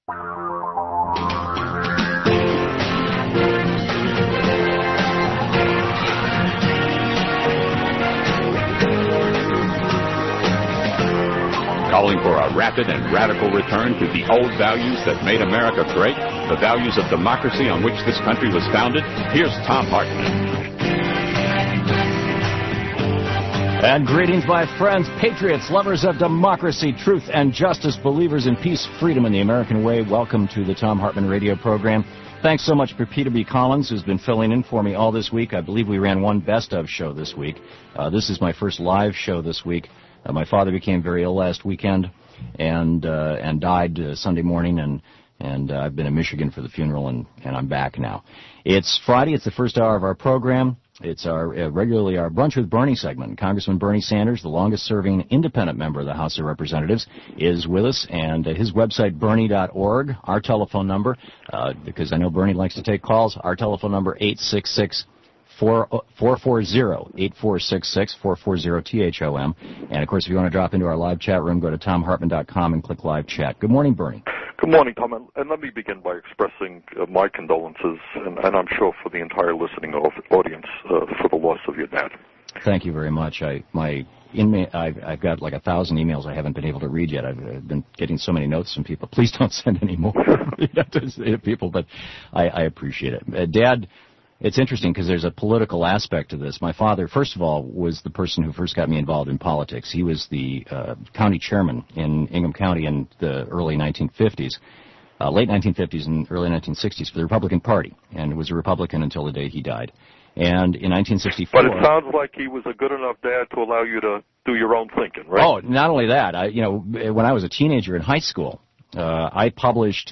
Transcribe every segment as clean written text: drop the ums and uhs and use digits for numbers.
Calling for a rapid and radical return to the old values that made America great, the values of democracy on which this country was founded, here's Thom Hartmann. And greetings, my friends, patriots, lovers of democracy, truth, and justice, believers in peace, freedom, and the American way. Welcome to the Thom Hartmann radio program. Thanks so much for Peter B. Collins, who's been filling in for me all this week. I believe we ran one best of show this week. This is my first live show this week. My father became very ill last weekend and died Sunday morning, and I've been in Michigan for the funeral, and I'm back now. It's Friday. It's the first hour of our program. It's our regularly our Brunch with Bernie segment. Congressman Bernie Sanders, the longest-serving independent member of the House of Representatives, is with us, and his website, bernie.org, our telephone number, because I know Bernie likes to take calls, our telephone number, 866-440-8466-440-THOM. And, of course, if you want to drop into our live chat room, go to ThomHartmann.com and click Live Chat. Good morning, Bernie. Good morning, Tom. And let me begin by expressing my condolences, and I'm sure for the entire listening audience, for the loss of your dad. Thank you very much. I've got like 1,000 emails I haven't been able to read yet. I've been getting so many notes from people. Please don't send any more to people, but I appreciate it. Dad, it's interesting because there's a political aspect to this. My father, first of all, was the person who first got me involved in politics. He was the county chairman in Ingham County in the early 1950s, late 1950s and early 1960s for the Republican Party, and was a Republican until the day he died. And in 1964... But it sounds like he was a good enough dad to allow you to do your own thinking, right? Oh, not only that. When I was a teenager in high school, I published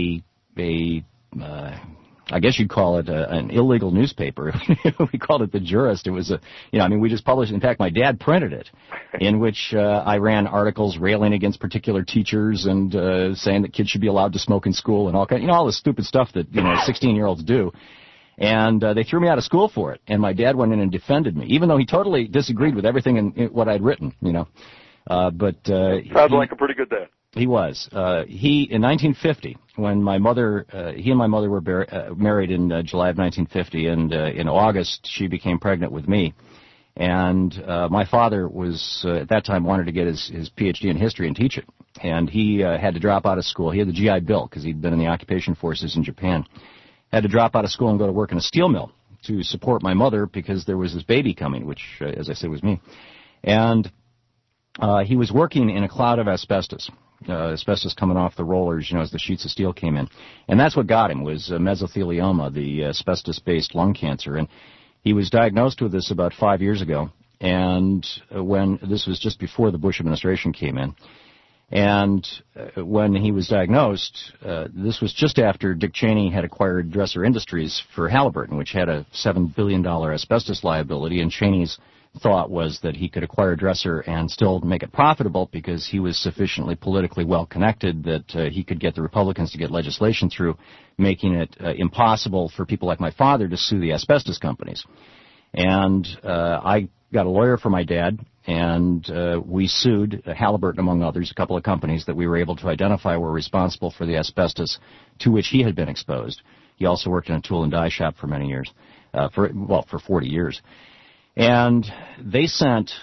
I guess you'd call it an illegal newspaper. We called it The Jurist. It was we just published, in fact, my dad printed it, in which I ran articles railing against particular teachers and saying that kids should be allowed to smoke in school and all the stupid stuff that, 16-year-olds do. And they threw me out of school for it. And my dad went in and defended me, even though he totally disagreed with everything in what I'd written, Sounds like a pretty good dad. He was. In 1950, when he and my mother were married in July of 1950, and in August she became pregnant with me. And my father was, at that time, wanted to get his Ph.D. in history and teach it. And he had to drop out of school. He had the GI Bill because he'd been in the occupation forces in Japan. Had to drop out of school and go to work in a steel mill to support my mother because there was this baby coming, which, as I said, was me. And he was working in a cloud of asbestos. Asbestos coming off the rollers, as the sheets of steel came in. And that's what got him, was mesothelioma, the asbestos-based lung cancer. And he was diagnosed with this about 5 years ago, and when this was just before the Bush administration came in. And when he was diagnosed, this was just after Dick Cheney had acquired Dresser Industries for Halliburton, which had a $7 billion asbestos liability, and Cheney's thought was that he could acquire Dresser and still make it profitable because he was sufficiently politically well-connected that he could get the Republicans to get legislation through, making it impossible for people like my father to sue the asbestos companies. And I got a lawyer for my dad, and we sued Halliburton, among others, a couple of companies that we were able to identify were responsible for the asbestos to which he had been exposed. He also worked in a tool and die shop for many years, for 40 years. And these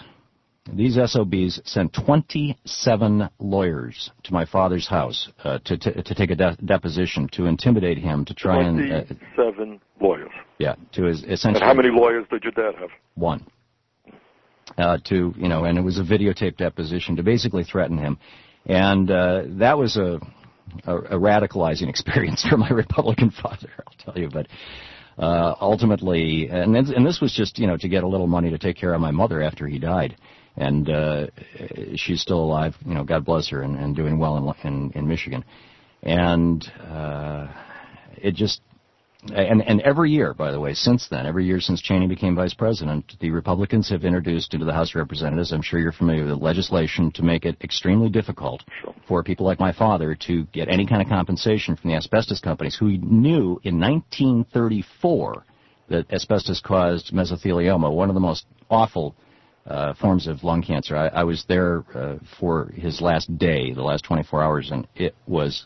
SOBs sent 27 lawyers to my father's house to take a deposition, to intimidate him, to try 27 lawyers. Yeah, to essentially. And how many lawyers did your dad have? One. And it was a videotaped deposition to basically threaten him. And that was a radicalizing experience for my Republican father, I'll tell you. But ultimately, and this was just, to get a little money to take care of my mother after he died. And she's still alive, God bless her, and doing well in Michigan. And it just, and every year, by the way, since then, every year since Cheney became vice president, the Republicans have introduced into the House of Representatives, I'm sure you're familiar with the legislation to make it extremely difficult for people like my father to get any kind of compensation from the asbestos companies, who knew in 1934 that asbestos caused mesothelioma, one of the most awful forms of lung cancer. I was there for his last day, the last 24 hours, and it was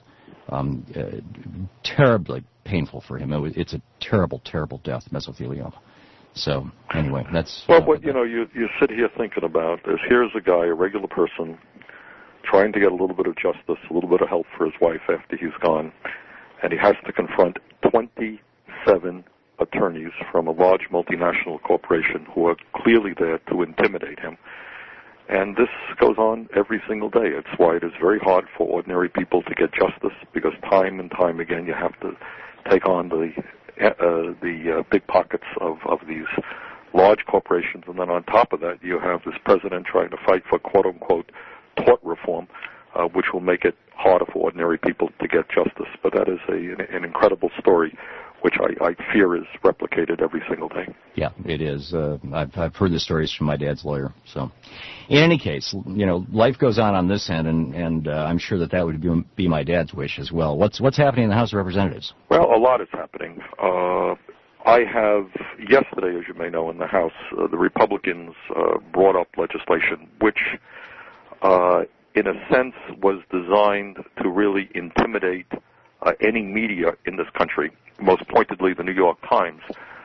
Terribly painful for him. It's a terrible, terrible death, mesothelioma. So anyway, that's... Well, what you sit here thinking about is here's a guy, a regular person, trying to get a little bit of justice, a little bit of help for his wife after he's gone, and he has to confront 27 attorneys from a large multinational corporation who are clearly there to intimidate him. And this goes on every single day. It's why it is very hard for ordinary people to get justice, because time and time again you have to take on the big pockets of these large corporations, and then on top of that you have this president trying to fight for quote-unquote tort reform, which will make it harder for ordinary people to get justice. But that is an incredible story, which I fear is replicated every single day. Yeah, it is. I've heard the stories from my dad's lawyer. So, in any case, life goes on this end, and I'm sure that would be my dad's wish as well. What's happening in the House of Representatives? Well, a lot is happening. I have, yesterday, as you may know, in the House, the Republicans brought up legislation which, in a sense, was designed to really intimidate any media in this country, most pointedly the New York Times,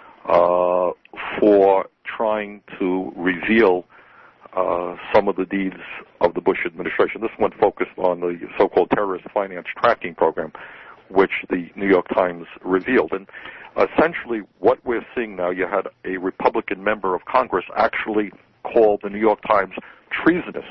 for trying to reveal some of the deeds of the Bush administration. This one focused on the so-called terrorist finance tracking program, which the New York Times revealed. And essentially what we're seeing now, you had a Republican member of Congress actually call the New York Times treasonous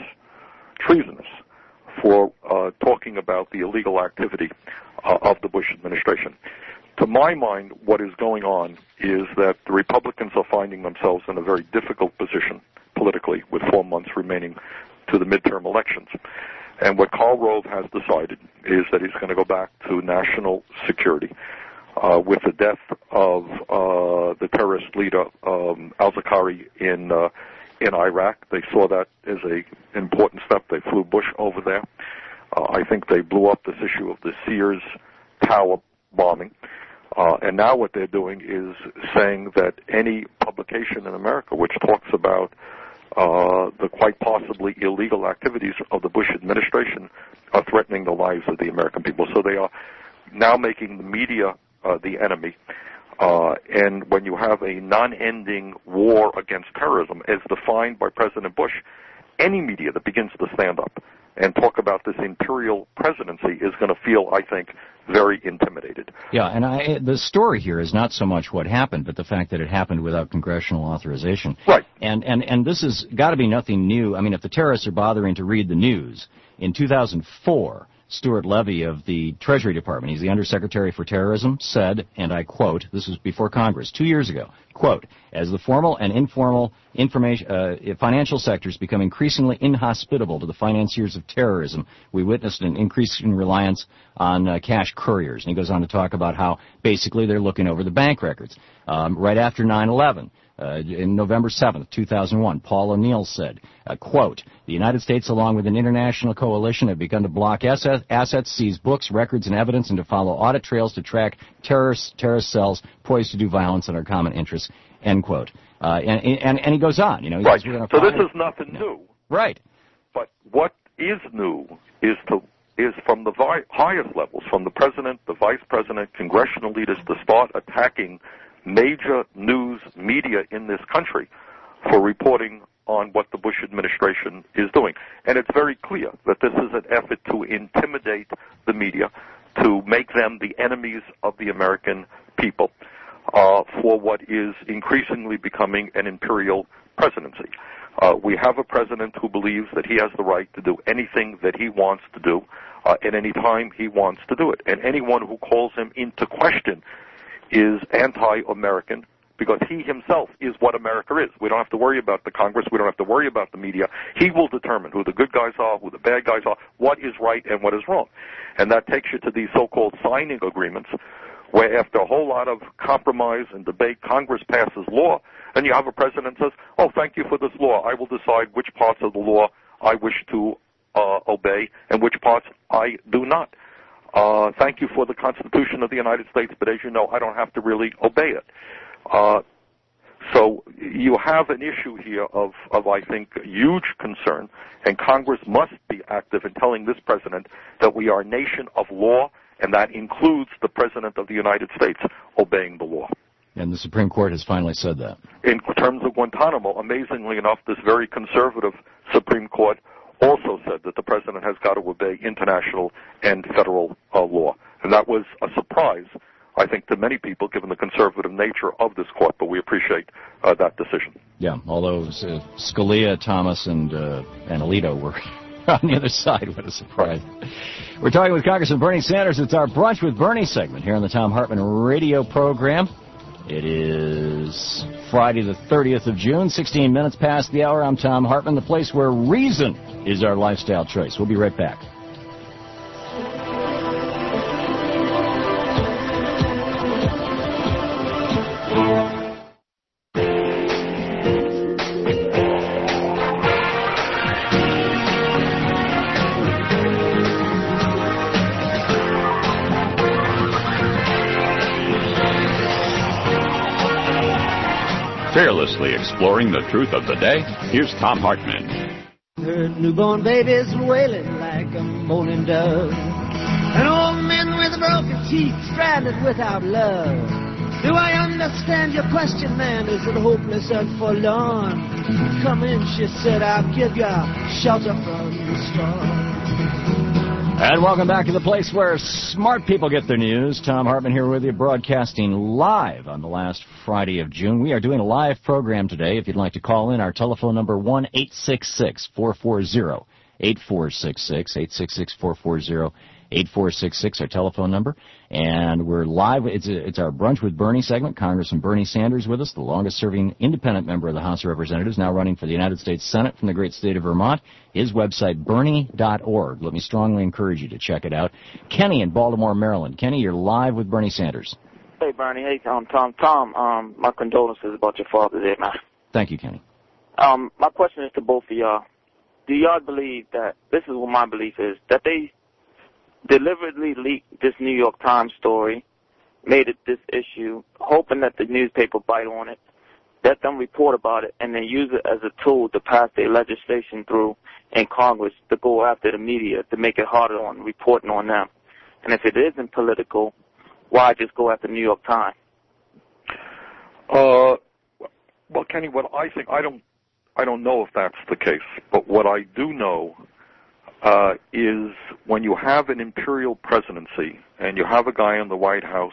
for talking about the illegal activity of the Bush administration. To my mind, what is going on is that the Republicans are finding themselves in a very difficult position politically with 4 months remaining to the midterm elections. And what Karl Rove has decided is that he's going to go back to national security. With the death of the terrorist leader al-Zakari in Iraq, they saw that as an important step. They flew Bush over there. I think they blew up this issue of the Sears Tower bombing. And now what they're doing is saying that any publication in America which talks about the quite possibly illegal activities of the Bush administration are threatening the lives of the American people. So they are now making the media the enemy. And when you have a non-ending war against terrorism, as defined by President Bush, any media that begins to stand up and talk about this imperial presidency is going to feel, I think, very intimidated. Yeah, and the story here is not so much what happened, but the fact that it happened without congressional authorization. Right. And this has got to be nothing new. I mean, if the terrorists are bothering to read the news, in 2004, Stuart Levy of the Treasury Department, he's the Undersecretary for Terrorism, said, and I quote, this was before Congress, 2 years ago, quote, as the formal and informal financial sectors become increasingly inhospitable to the financiers of terrorism, we witnessed an increasing reliance on cash couriers. And he goes on to talk about how basically they're looking over the bank records. Right after 9/11, in November 7th, 2001, Paul O'Neill said, quote, the United States, along with an international coalition, have begun to block assets, seize books, records, and evidence, and to follow audit trails to track terrorist cells poised to do violence in our common interests, end quote. And he goes on. Right. So this is nothing new. Right. But what is new is from the highest levels, from the president, the vice president, congressional leaders, to start attacking major news media in this country for reporting on what the Bush administration is doing. And it's very clear that this is an effort to intimidate the media, to make them the enemies of the American people, for what is increasingly becoming an imperial presidency. We have a president who believes that he has the right to do anything that he wants to do at any time he wants to do it. And anyone who calls him into question is anti-American, because he himself is what America is. We don't have to worry about the Congress. We don't have to worry about the media. He will determine who the good guys are, who the bad guys are, what is right and what is wrong. And that takes you to these so-called signing agreements, where after a whole lot of compromise and debate, Congress passes law, and you have a president who says, oh, thank you for this law. I will decide which parts of the law I wish to obey and which parts I do not. Thank you for the Constitution of the United States, but as you know, I don't have to really obey it. So you have an issue here of I think, huge concern, and Congress must be active in telling this president that we are a nation of law and that includes the President of the United States obeying the law. And the Supreme Court has finally said that. In terms of Guantanamo, amazingly enough, this very conservative Supreme Court also said that the President has got to obey international and federal law. And that was a surprise, I think, to many people, given the conservative nature of this court, but we appreciate that decision. Yeah, although Scalia, Thomas, and Alito were on the other side. What a surprise. We're talking with Congressman Bernie Sanders. It's our Brunch with Bernie segment here on the Thom Hartmann radio program. It is Friday the 30th of June, 16 minutes past the hour. I'm Thom Hartmann, the place where reason is our lifestyle choice. We'll be right back. Fearlessly exploring the truth of the day, here's Thom Hartmann. Heard newborn babies wailing like a moaning dove, and old men with broken teeth stranded without love. Do I understand your question, man? Is it hopeless and forlorn? Come in, she said, I'll give you shelter from the storm. And welcome back to the place where smart people get their news. Thom Hartmann here with you, broadcasting live on the last Friday of June. We are doing a live program today. If you'd like to call in, our telephone number 1-866-440-8466, 866-440-8466, our telephone number. And we're live. It's our Brunch with Bernie segment. Congressman Bernie Sanders with us, the longest-serving independent member of the House of Representatives, now running for the United States Senate from the great state of Vermont. His website, Bernie.org. Let me strongly encourage you to check it out. Kenny in Baltimore, Maryland. Kenny, you're live with Bernie Sanders. Hey, Bernie. Hey, Tom. My condolences about your Father's Day, man. Thank you, Kenny. My question is to both of y'all. Do y'all believe that, this is what my belief is, that they deliberately leaked this New York Times story, made it this issue, hoping that the newspaper bite on it, let them report about it, and then use it as a tool to pass their legislation through in Congress to go after the media, to make it harder on reporting on them? And if it isn't political, why just go after the New York Times? Well, Kenny, what I think, I don't know if that's the case, but what I do know is when you have an imperial presidency and you have a guy in the White House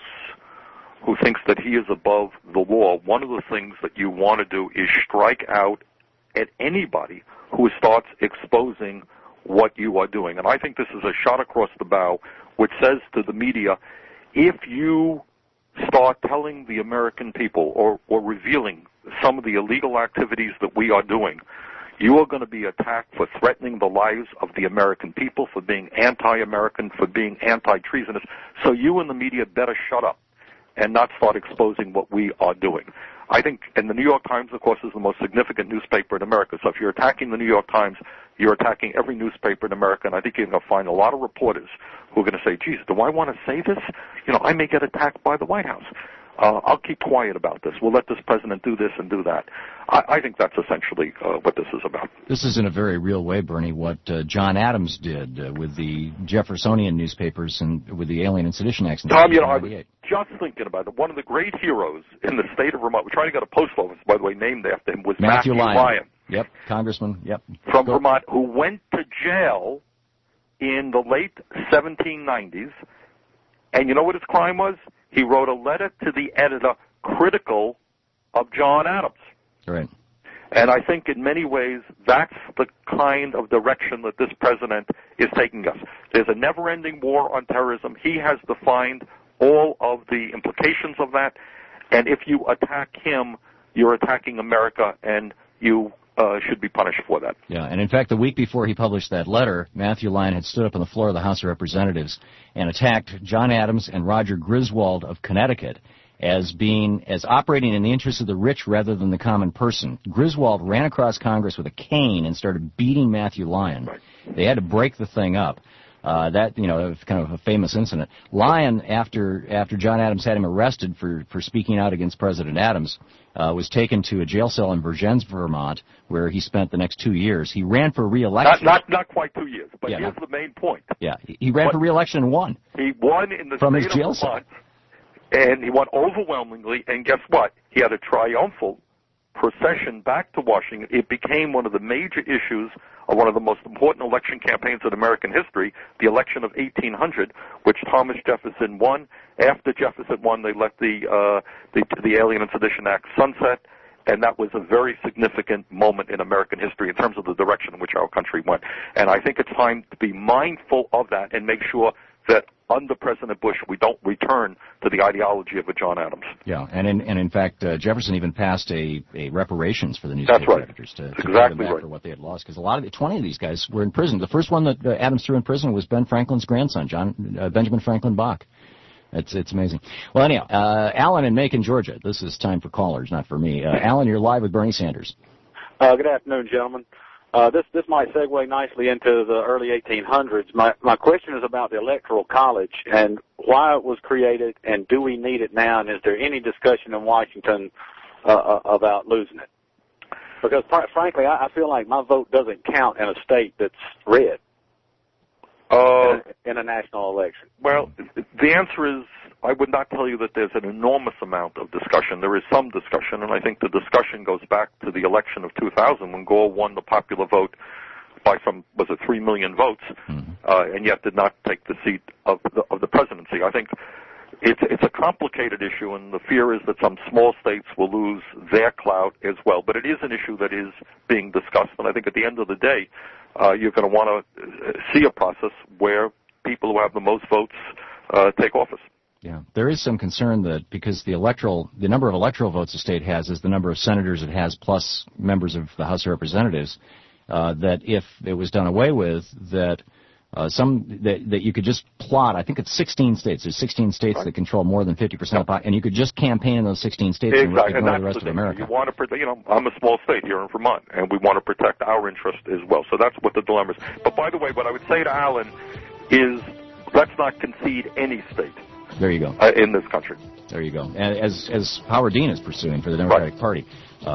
who thinks that he is above the law, one of the things that you want to do is strike out at anybody who starts exposing what you are doing. And I think this is a shot across the bow which says to the media, if you start telling the American people or revealing some of the illegal activities that we are doing, you are going to be attacked for threatening the lives of the American people, for being anti-American, for being anti-treasonous. So you and the media better shut up and not start exposing what we are doing. I think, and the New York Times, of course, is the most significant newspaper in America. So if you're attacking the New York Times, you're attacking every newspaper in America, and I think you're going to find a lot of reporters who are going to say, geez, do I want to say this? You know, I may get attacked by the White House. I'll keep quiet about this. We'll let this president do this and do that. I think that's essentially what this is about. This is in a very real way, Bernie, what John Adams did with the Jeffersonian newspapers and with the Alien and Sedition Acts in Tom, you know, I was 1998. just thinking about it. One of the great heroes in the state of Vermont, we're trying to get a post office, by the way, named after him, was Matthew Lyon. Yep, Congressman, yep. From Vermont, who went to jail in the late 1790s. And you know what his crime was? He wrote a letter to the editor critical of John Adams. Right. And I think in many ways that's the kind of direction that this president is taking us. There's a never-ending war on terrorism. He has defined all of the implications of that. And if you attack him, you're attacking America, and you should be punished for that. Yeah, and in fact, the week before he published that letter, Matthew Lyon had stood up on the floor of the House of Representatives and attacked John Adams and Roger Griswold of Connecticut as operating in the interests of the rich rather than the common person. Griswold ran across Congress with a cane and started beating Matthew Lyon. Right. They had to break the thing up. That was kind of a famous incident. Lyon, after John Adams had him arrested for speaking out against President Adams, was taken to a jail cell in Vergennes, Vermont, where he spent the next 2 years. He ran for re-election. Not quite 2 years, but here's the main point. Yeah, he ran for re-election and won. He won in the from state his jail of cell. And he won overwhelmingly, and guess what? He had a triumphal procession back to Washington. It became one of the major issues of one of the most important election campaigns in American history, the election of 1800, which Thomas Jefferson won. After Jefferson won, they let the Alien and Sedition Act sunset, and that was a very significant moment in American history in terms of the direction in which our country went. And I think it's time to be mindful of that and make sure that under President Bush, we don't return to the ideology of a John Adams. Yeah, and in fact, Jefferson even passed a reparations for the newspaper editors to pay them back for what they had lost, because 20 of these guys were in prison. The first one that Adams threw in prison was Ben Franklin's grandson, Benjamin Franklin Bach. It's amazing. Well, anyhow, Alan in Macon, Georgia. This is time for callers, not for me. Alan, you're live with Bernie Sanders. Good afternoon, gentlemen. This might segue nicely into the early 1800s. My question is about the Electoral College and why it was created, and do we need it now, and is there any discussion in Washington about losing it? Because, frankly, I feel like my vote doesn't count in a state that's red in a national election. Well, the answer is I would not tell you that there's an enormous amount of discussion. There is some discussion, and I think the discussion goes back to the election of 2000 when Gore won the popular vote by 3 million votes, and yet did not take the seat of the presidency. I think it's a complicated issue, and the fear is that some small states will lose their clout as well. But it is an issue that is being discussed, and I think at the end of the day, you're going to want to see a process where people who have the most votes take office. Yeah, there is some concern that because the number of electoral votes a state has is the number of senators it has plus members of the House of Representatives, that if it was done away with, that that you could just plot. I think it's 16 states. There's 16 states that control more than 50% of the and you could just campaign in those 16 states and ignore the rest of America. You want to, I'm a small state here in Vermont, and we want to protect our interest as well. So that's what the dilemma is. But by the way, what I would say to Alan is, let's not concede any state. There you go. In this country. There you go. As Howard Dean is pursuing for the Democratic Party.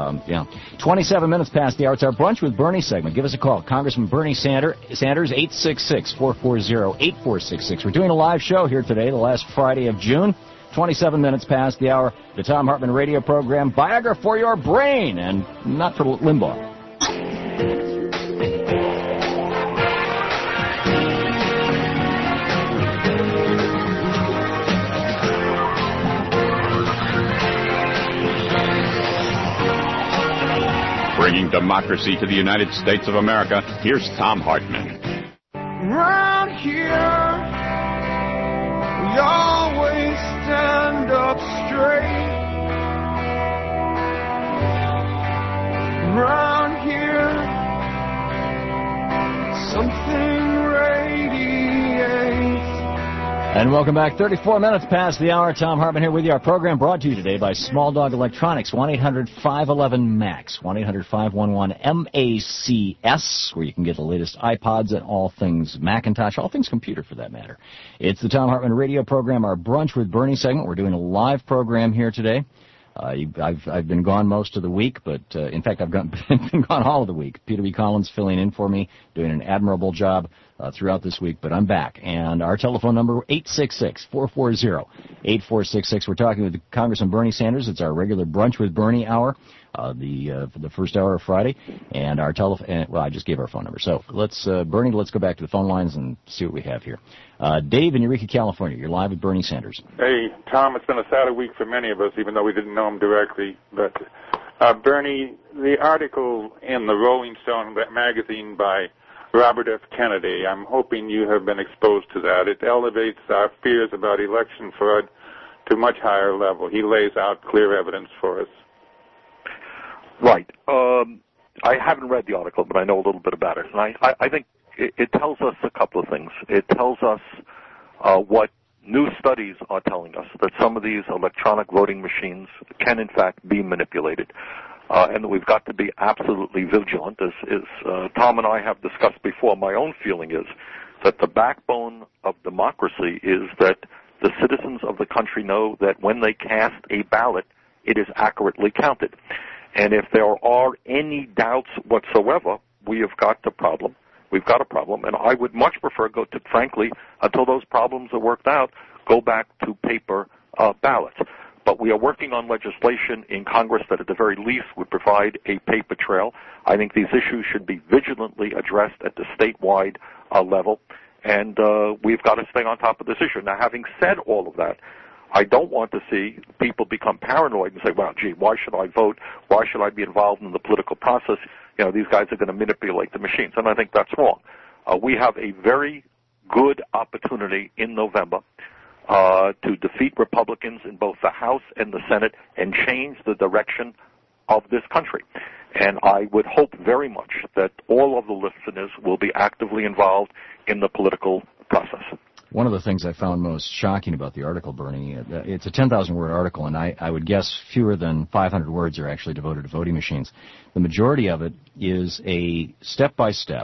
27 minutes past the hour. It's our Brunch with Bernie segment. Give us a call. Congressman Bernie Sanders, 866-440-8466. We're doing a live show here today, the last Friday of June. 27 minutes past the hour. The Thom Hartmann radio program, Viagra for your brain, and not for Limbaugh. Bringing democracy to the United States of America, here's Thom Hartmann. Round here, we always stand up straight. Round here, something radiates. And welcome back. 34 minutes past the hour. Thom Hartmann here with you. Our program brought to you today by Small Dog Electronics. 1-800-511-MAX. 1-800-511-MACS, where you can get the latest iPods and all things Macintosh, all things computer for that matter. It's the Thom Hartmann radio program, our Brunch with Bernie segment. We're doing a live program here today. I've been gone most of the week, but in fact I've been gone all of the week. Peter B. Collins filling in for me, doing an admirable job throughout this week, but I'm back. And our telephone number, 866-440-8466. We're talking with Congressman Bernie Sanders. It's our regular Brunch with Bernie hour, for the first hour of Friday. And our telephone, well, I just gave our phone number. So Bernie, let's go back to the phone lines and see what we have here. Dave in Eureka, California. You're live with Bernie Sanders. Hey, Tom, it's been a sad week for many of us, even though we didn't know him directly. But, Bernie, the article in the Rolling Stone magazine by Robert F. Kennedy, I'm hoping you have been exposed to that. It elevates our fears about election fraud to a much higher level. He lays out clear evidence for us. Right. I haven't read the article, but I know a little bit about it. And I think it tells us a couple of things. It tells us what new studies are telling us, that some of these electronic voting machines can, in fact, be manipulated. And that we've got to be absolutely vigilant. As Tom and I have discussed before, my own feeling is that the backbone of democracy is that the citizens of the country know that when they cast a ballot, it is accurately counted. And if there are any doubts whatsoever, we have got a problem. We've got a problem, and I would much prefer frankly, until those problems are worked out, go back to paper ballots. But we are working on legislation in Congress that at the very least would provide a paper trail. I think these issues should be vigilantly addressed at the statewide level, and we've got to stay on top of this issue. Now, having said all of that, I don't want to see people become paranoid and say, well, gee, why should I vote? Why should I be involved in the political process? You know, these guys are going to manipulate the machines, and I think that's wrong. We have a very good opportunity in November to defeat Republicans in both the House and the Senate and change the direction of this country. And I would hope very much that all of the listeners will be actively involved in the political process. One of the things I found most shocking about the article, Bernie, it's a 10,000-word article, and I would guess fewer than 500 words are actually devoted to voting machines. The majority of it is a step-by-step,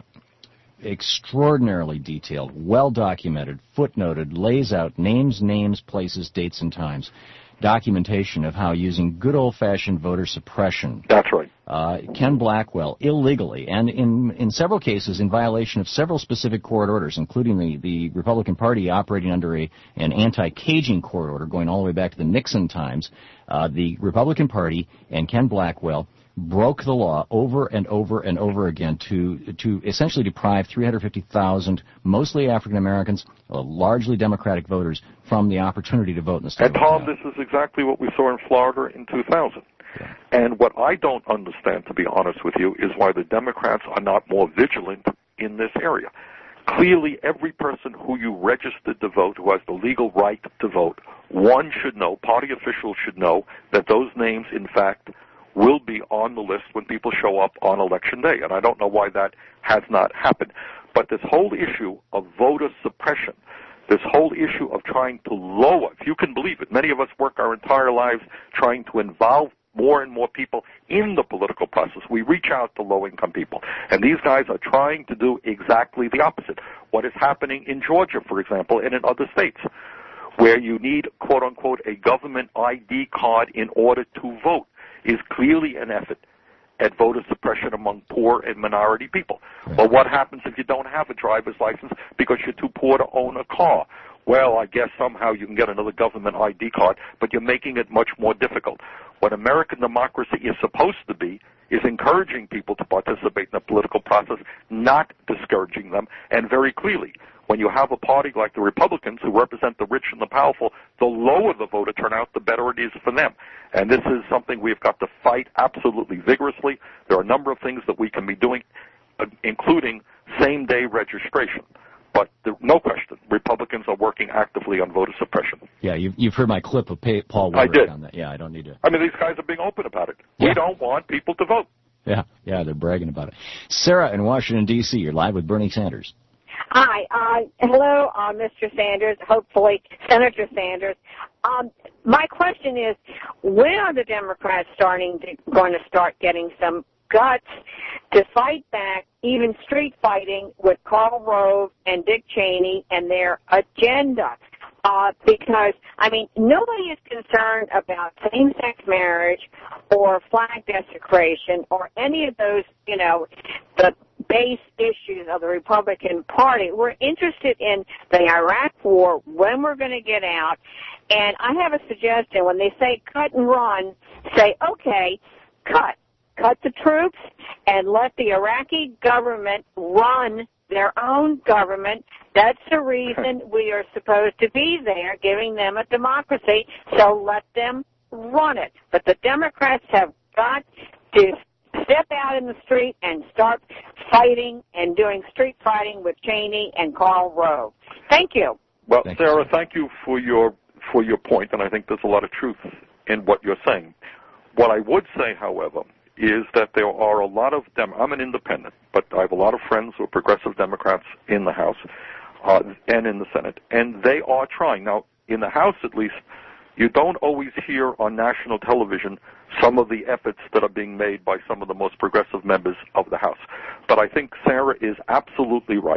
extraordinarily detailed, well-documented, footnoted, lays out names, places, dates, and times, documentation of how using good old-fashioned voter suppression. That's right. Ken Blackwell, illegally, and in several cases in violation of several specific court orders, including the Republican Party operating under an anti-caging court order going all the way back to the Nixon times, the Republican Party and Ken Blackwell broke the law over and over and over again to essentially deprive 350,000, mostly African Americans, largely Democratic voters, from the opportunity to vote in the state. And Tom, this is exactly what we saw in Florida in 2000. Yeah. And what I don't understand, to be honest with you, is why the Democrats are not more vigilant in this area. Clearly, every person who you registered to vote, who has the legal right to vote, one should know, party officials should know, that those names, in fact, will be on the list when people show up on Election Day. And I don't know why that has not happened. But this whole issue of voter suppression, this whole issue of trying to lower, if you can believe it, many of us work our entire lives trying to involve more and more people in the political process. We reach out to low-income people. And these guys are trying to do exactly the opposite. What is happening in Georgia, for example, and in other states, where you need, quote-unquote, a government ID card in order to vote, is clearly an effort at voter suppression among poor and minority people. Right. Well, what happens if you don't have a driver's license because you're too poor to own a car? Well, I guess somehow you can get another government ID card, but you're making it much more difficult. What American democracy is supposed to be is encouraging people to participate in the political process, not discouraging them. And very clearly, when you have a party like the Republicans who represent the rich and the powerful, the lower the voter turnout, the better it is for them. And this is something we've got to fight absolutely vigorously. There are a number of things that we can be doing, including same-day registration. But no question, Republicans are working actively on voter suppression. Yeah, you've heard my clip of Paul Woodward on that. Yeah, I don't need to. I mean, these guys are being open about it. Yeah. We don't want people to vote. Yeah, they're bragging about it. Sarah in Washington, D.C., you're live with Bernie Sanders. Hi. Hello, Mr. Sanders, hopefully Senator Sanders. My question is, when are the Democrats going to start getting some guts to fight back, even street fighting with Karl Rove and Dick Cheney and their agenda? Because, I mean, nobody is concerned about same-sex marriage or flag desecration or any of those, the base issues of the Republican Party. We're interested in the Iraq War, when we're going to get out. And I have a suggestion. When they say cut and run, say, okay, cut. Cut the troops and let the Iraqi government run their own government. That's the reason we are supposed to be there, giving them a democracy, so let them run it. But the Democrats have got to step out in the street and start fighting and doing street fighting with Cheney and Karl Rove. Thank you. Well, Sarah, thank you for your point, and I think there's a lot of truth in what you're saying. What I would say, however, is that there are a lot of I'm an independent, but I have a lot of friends who are progressive Democrats in the House and in the Senate, and they are trying. Now, in the House at least, you don't always hear on national television some of the efforts that are being made by some of the most progressive members of the House. But I think Sarah is absolutely right.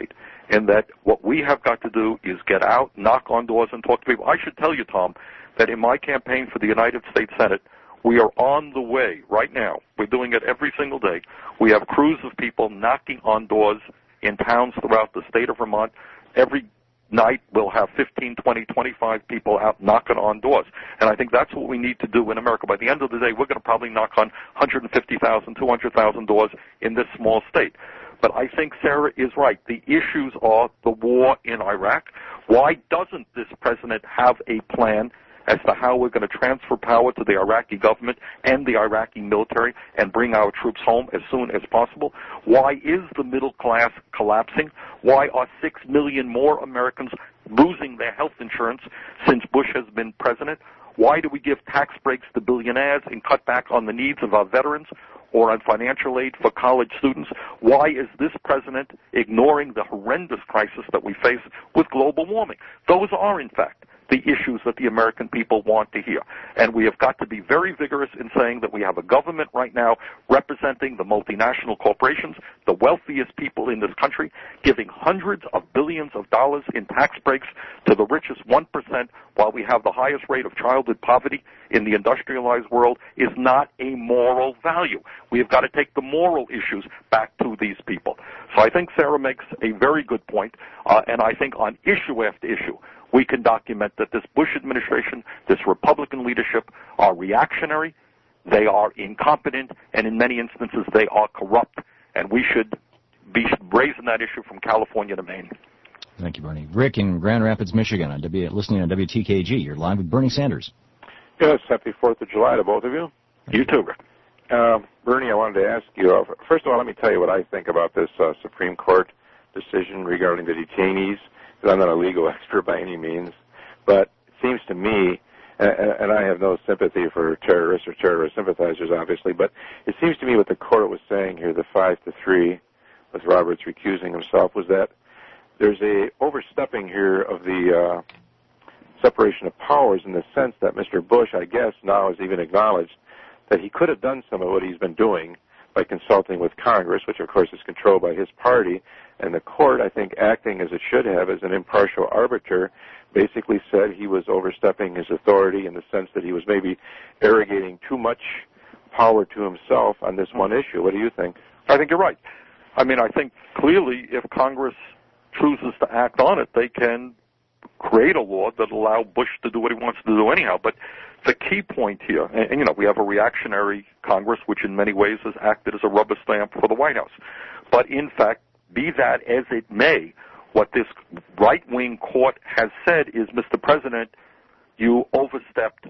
in that what we have got to do is get out, knock on doors, and talk to people. I should tell you, Tom, that in my campaign for the United States Senate, we are on the way right now. We're doing it every single day. We have crews of people knocking on doors in towns throughout the state of Vermont. Every night we'll have 15, 20, 25 people out knocking on doors. And I think that's what we need to do in America. By the end of the day, we're going to probably knock on 150,000, 200,000 doors in this small state. But I think Sarah is right. The issues are the war in Iraq. Why doesn't this president have a plan as to how we're going to transfer power to the Iraqi government and the Iraqi military and bring our troops home as soon as possible? Why is the middle class collapsing? Why are 6 million more Americans losing their health insurance since Bush has been president? Why do we give tax breaks to billionaires and cut back on the needs of our veterans or on financial aid for college students? Why is this president ignoring the horrendous crisis that we face with global warming? Those are, in fact, the issues that the American people want to hear. And we have got to be very vigorous in saying that we have a government right now representing the multinational corporations, the wealthiest people in this country, giving hundreds of billions of dollars in tax breaks to the richest 1%, while we have the highest rate of childhood poverty in the industrialized world, is not a moral value. We have got to take the moral issues back to these people. So I think Sarah makes a very good point, and I think on issue after issue, we can document that this Bush administration, this Republican leadership, are reactionary, they are incompetent, and in many instances they are corrupt. And we should be raising that issue from California to Maine. Thank you, Bernie. Rick in Grand Rapids, Michigan, listening on WTKG. You're live with Bernie Sanders. Yes, happy 4th of July to both of you. You too, Rick. Bernie, I wanted to ask you, first of all, let me tell you what I think about this Supreme Court decision regarding the detainees. I'm not a legal expert by any means, but it seems to me, and I have no sympathy for terrorists or terrorist sympathizers, obviously, but it seems to me what the court was saying here, the 5-3, with Roberts recusing himself, was that there's a overstepping here of the separation of powers in the sense that Mr. Bush, I guess, now has even acknowledged that he could have done some of what he's been doing by consulting with Congress, which of course is controlled by his party, and the court, I think, acting as it should have as an impartial arbiter, basically said he was overstepping his authority in the sense that he was maybe arrogating too much power to himself on this one issue. What do you think? I think you're right. I mean, I think clearly if Congress chooses to act on it, they can create a law that allow Bush to do what he wants to do anyhow. But the key point here, and you know, we have a reactionary Congress, which in many ways has acted as a rubber stamp for the White House. But in fact, be that as it may, what this right-wing court has said is, Mr. President, you overstepped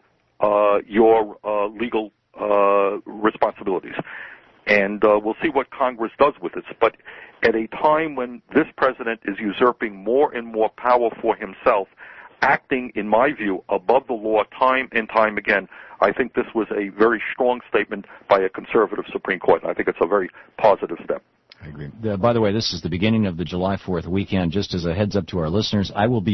your legal responsibilities. And we'll see what Congress does with this. But at a time when this president is usurping more and more power for himself, acting, in my view, above the law time and time again, I think this was a very strong statement by a conservative Supreme Court, and I think it's a very positive step. I agree. By the way, this is the beginning of the July 4th weekend. Just as a heads up to our listeners, I will be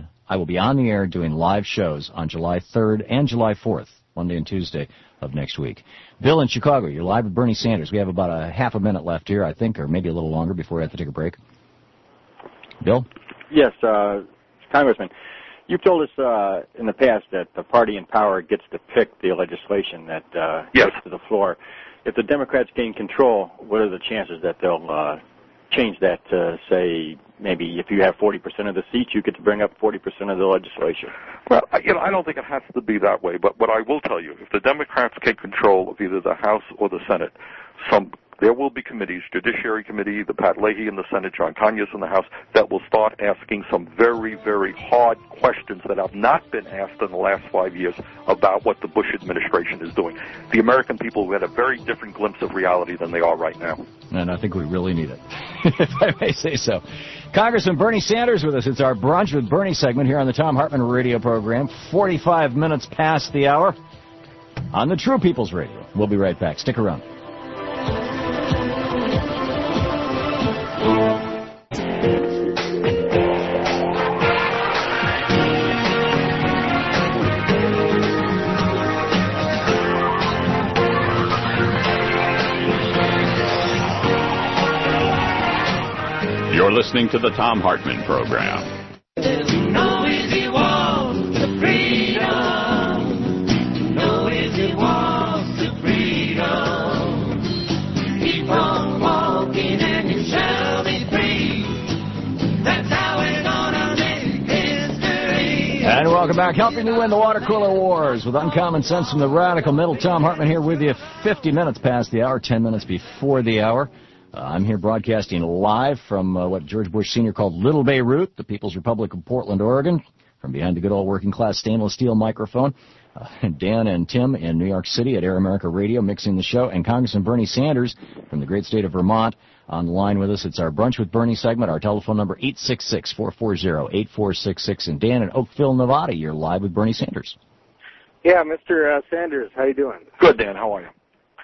on the air doing live shows on July 3rd and July 4th, Monday and Tuesday of next week. Bill in Chicago, you're live with Bernie Sanders. We have about a half a minute left here, I think, or maybe a little longer before we have to take a break. Bill? Yes, Congressman. You've told us in the past that the party in power gets to pick the legislation that gets to the floor. If the Democrats gain control, what are the chances that they'll change that to, say, maybe if you have 40% of the seats, you get to bring up 40% of the legislation? Well, I don't think it has to be that way. But what I will tell you, if the Democrats take control of either the House or the Senate, there will be committees, Judiciary Committee, the Pat Leahy in the Senate, John Conyers in the House, that will start asking some very, very hard questions that have not been asked in the last 5 years about what the Bush administration is doing. The American people had a very different glimpse of reality than they are right now. And I think we really need it, if I may say so. Congressman Bernie Sanders with us. It's our Brunch with Bernie segment here on the Thom Hartmann radio program. 45 minutes past the hour on the True People's Radio. We'll be right back. Stick around. You're You're listening to the Thom Hartmann Program. There's no easy walk to freedom. No easy walk to freedom. Keep on walking and you shall be free. That's how we're gonna make history. And welcome back. Helping you win the water cooler wars with uncommon sense from the radical middle. Thom Hartmann here with you 50 minutes past the hour, 10 minutes before the hour. I'm here broadcasting live from what George Bush Sr. called Little Beirut, the People's Republic of Portland, Oregon, from behind the good old working-class stainless steel microphone. Dan and Tim in New York City at Air America Radio mixing the show, and Congressman Bernie Sanders from the great state of Vermont on the line with us. It's our Brunch with Bernie segment. Our telephone number, 866-440-8466. And Dan in Oakville, Nevada, you're live with Bernie Sanders. Yeah, Mr. Sanders, how you doing? Good, Dan. How are you?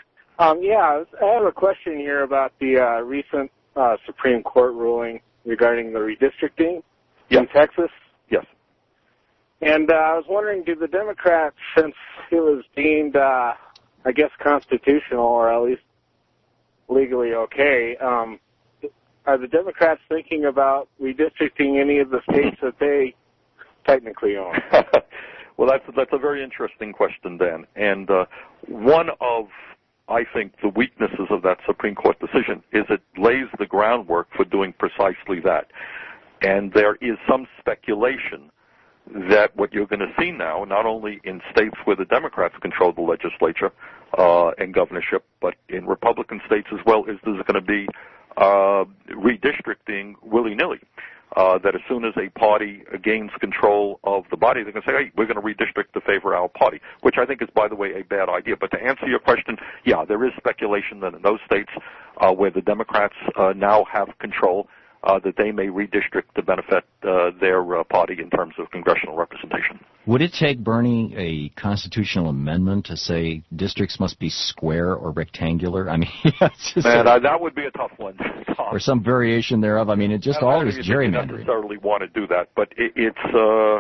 I have a question here about the recent Supreme Court ruling regarding the redistricting in Texas. Yes. And I was wondering, do the Democrats, since it was deemed, I guess, constitutional or at least legally okay, are the Democrats thinking about redistricting any of the states that they technically own? Well, that's a very interesting question, Dan. And one of, I think, the weaknesses of that Supreme Court decision is it lays the groundwork for doing precisely that. And there is some speculation that what you're going to see now, not only in states where the Democrats control the legislature and governorship, but in Republican states as well, is there's going to be redistricting willy-nilly. That as soon as a party gains control of the body, they're going to say, hey, we're going to redistrict to favor our party, which I think is, by the way, a bad idea. But to answer your question, yeah, there is speculation that in those states where the Democrats now have control, that they may redistrict to benefit their party in terms of congressional representation. Would it take, Bernie, a constitutional amendment to say districts must be square or rectangular? I mean, it's just that would be a tough one, Tom. Or some variation thereof. I mean, it just all is gerrymandering. I don't necessarily want to do that, but it's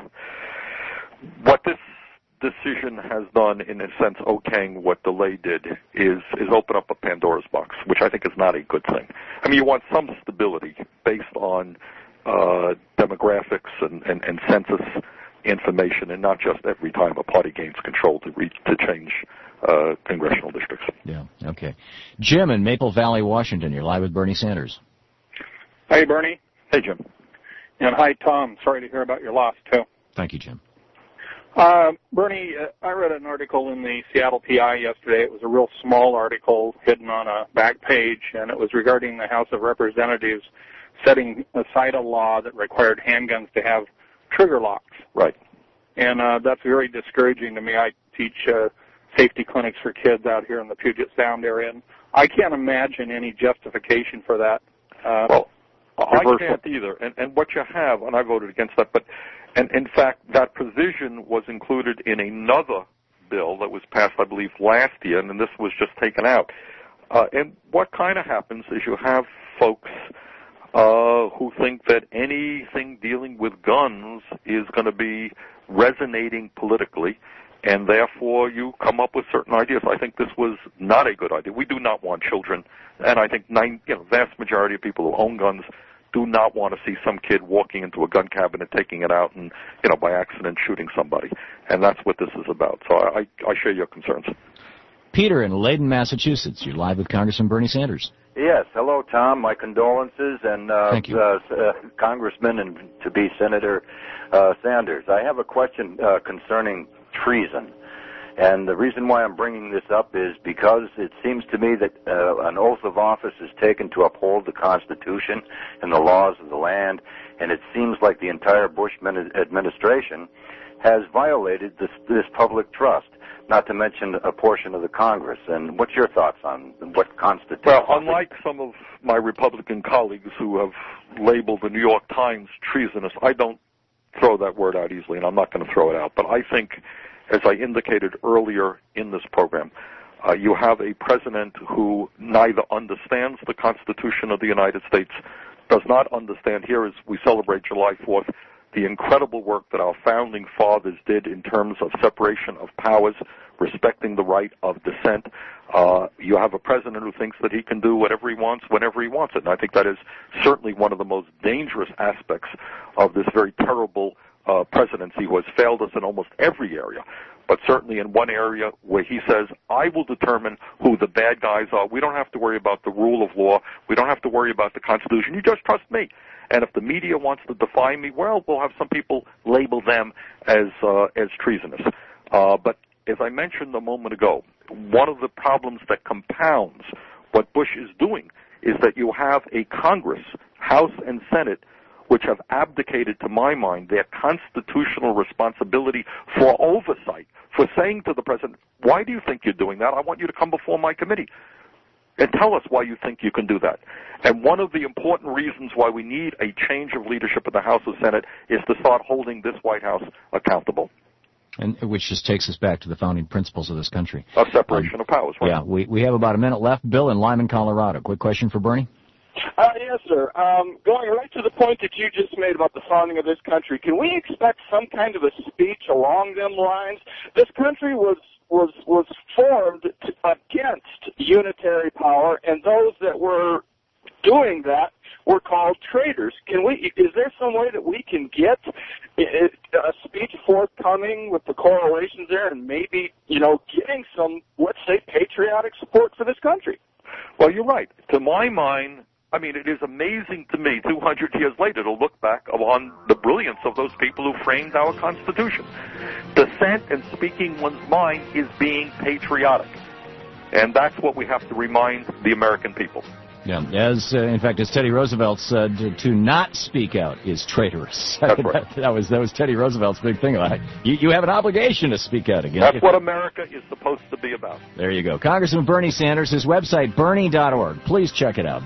what this decision has done, in a sense, okaying what DeLay did, is open up a Pandora's box, which I think is not a good thing. I mean, you want some stability based on demographics and census information, and not just every time a party gains control to change congressional districts. Yeah, okay. Jim in Maple Valley, Washington, you're live with Bernie Sanders. Hey, Bernie. Hey, Jim. And hi, Tom. Sorry to hear about your loss, too. Thank you, Jim. Bernie, I read an article in the Seattle PI yesterday. It was a real small article hidden on a back page, and it was regarding the House of Representatives setting aside a law that required handguns to have trigger locks. Right. And that's very discouraging to me. I teach safety clinics for kids out here in the Puget Sound area, and I can't imagine any justification for that. Well, I can't either. And what you have, and I voted against that, but and in fact, that provision was included in another bill that was passed, I believe, last year, and then this was just taken out. And what kind of happens is you have folks who think that anything dealing with guns is going to be resonating politically, and therefore you come up with certain ideas. I think this was not a good idea. We do not want children, and I think vast majority of people who own guns do not want to see some kid walking into a gun cabinet, taking it out, and by accident shooting somebody. And that's what this is about. So I share your concerns. Peter in Leyden, Massachusetts. You're live with Congressman Bernie Sanders. Yes. Hello, Tom. My condolences, and Thank you. Congressman and to-be Senator Sanders. I have a question concerning treason. And the reason why I'm bringing this up is because it seems to me that an oath of office is taken to uphold the Constitution and the laws of the land, and it seems like the entire Bush administration has violated this public trust, not to mention a portion of the Congress. And what's your thoughts on what constitutes? Well, unlike some of my Republican colleagues who have labeled the New York Times treasonous, I don't throw that word out easily, and I'm not going to throw it out. But I think, as I indicated earlier in this program, you have a president who neither understands the Constitution of the United States, does not understand, here as we celebrate July 4th, the incredible work that our founding fathers did in terms of separation of powers, respecting the right of dissent. You have a president who thinks that he can do whatever he wants whenever he wants it. And I think that is certainly one of the most dangerous aspects of this very terrible presidency, who has failed us in almost every area, but certainly in one area where he says, I will determine who the bad guys are. We don't have to worry about the rule of law. We don't have to worry about the Constitution. You just trust me. And if the media wants to defy me, well, we'll have some people label them as treasonous. But as I mentioned a moment ago, one of the problems that compounds what Bush is doing is that you have a Congress, House and Senate, which have abdicated, to my mind, their constitutional responsibility for oversight, for saying to the president, why do you think you're doing that? I want you to come before my committee and tell us why you think you can do that. And one of the important reasons why we need a change of leadership in the House and Senate is to start holding this White House accountable. And which just takes us back to the founding principles of this country. Of separation of powers, right? Yeah, we have about a minute left. Bill in Lyman, Colorado. Quick question for Bernie? Yes, sir. Going right to the point that you just made about the founding of this country, can we expect some kind of a speech along them lines? This country was formed against unitary power, and those that were doing that were called traitors. Is there some way that we can get a speech forthcoming with the correlations there, and maybe, getting some, let's say, patriotic support for this country? Well, you're right. To my mind, it is amazing to me, 200 years later, to look back on the brilliance of those people who framed our Constitution. Dissent and speaking one's mind is being patriotic. And that's what we have to remind the American people. Yeah, in fact, as Teddy Roosevelt said, to not speak out is traitorous. That's right. that was Teddy Roosevelt's big thing. You have an obligation to speak out again. That's what America is supposed to be about. There you go. Congressman Bernie Sanders, his website, Bernie.org. Please check it out.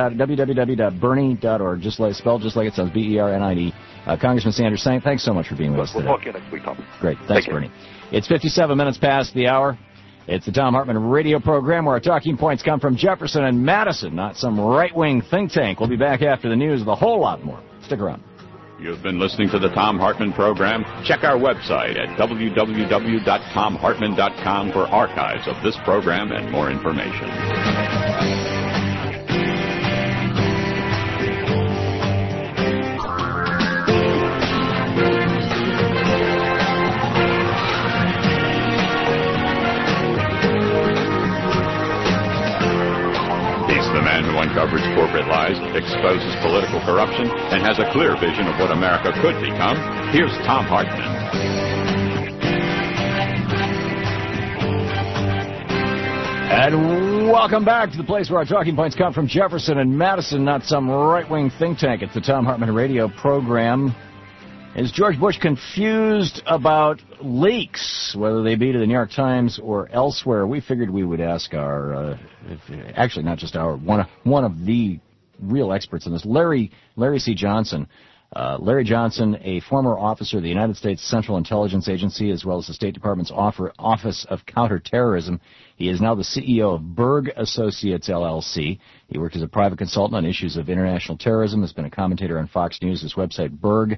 www.bernie.org, spelled just like it sounds, BERNID. Congressman Sanders, thanks so much for being with us today. We'll talk to you next week, Tom. Great. Thanks, Bernie. It's 57 minutes past the hour. It's the Thom Hartmann radio program where our talking points come from Jefferson and Madison, not some right-wing think tank. We'll be back after the news with a whole lot more. Stick around. You've been listening to the Thom Hartmann program. Check our website at www.thomhartmann.com for archives of this program and more information. Uncovers corporate lies, exposes political corruption, and has a clear vision of what America could become. Here's Thom Hartmann. And welcome back to the place where our talking points come from Jefferson and Madison, not some right-wing think tank. It's the Thom Hartmann radio program. Is George Bush confused about leaks, whether they be to the New York Times or elsewhere? We figured we would ask our, actually not just our, one of the real experts in this, Larry C. Johnson. Larry Johnson, a former officer of the United States Central Intelligence Agency, as well as the State Department's Office of Counterterrorism. He is now the CEO of Berg Associates, LLC. He worked as a private consultant on issues of international terrorism, has been a commentator on Fox News. His website, Berg,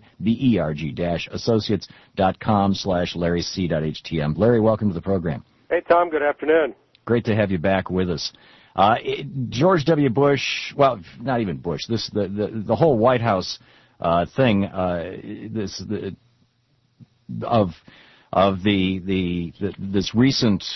BERG-associates.com/LarryC.htm. Larry, welcome to the program. Hey, Tom, good afternoon. Great to have you back with us. George W. Bush, well, not even Bush, the whole White House thing, this recent,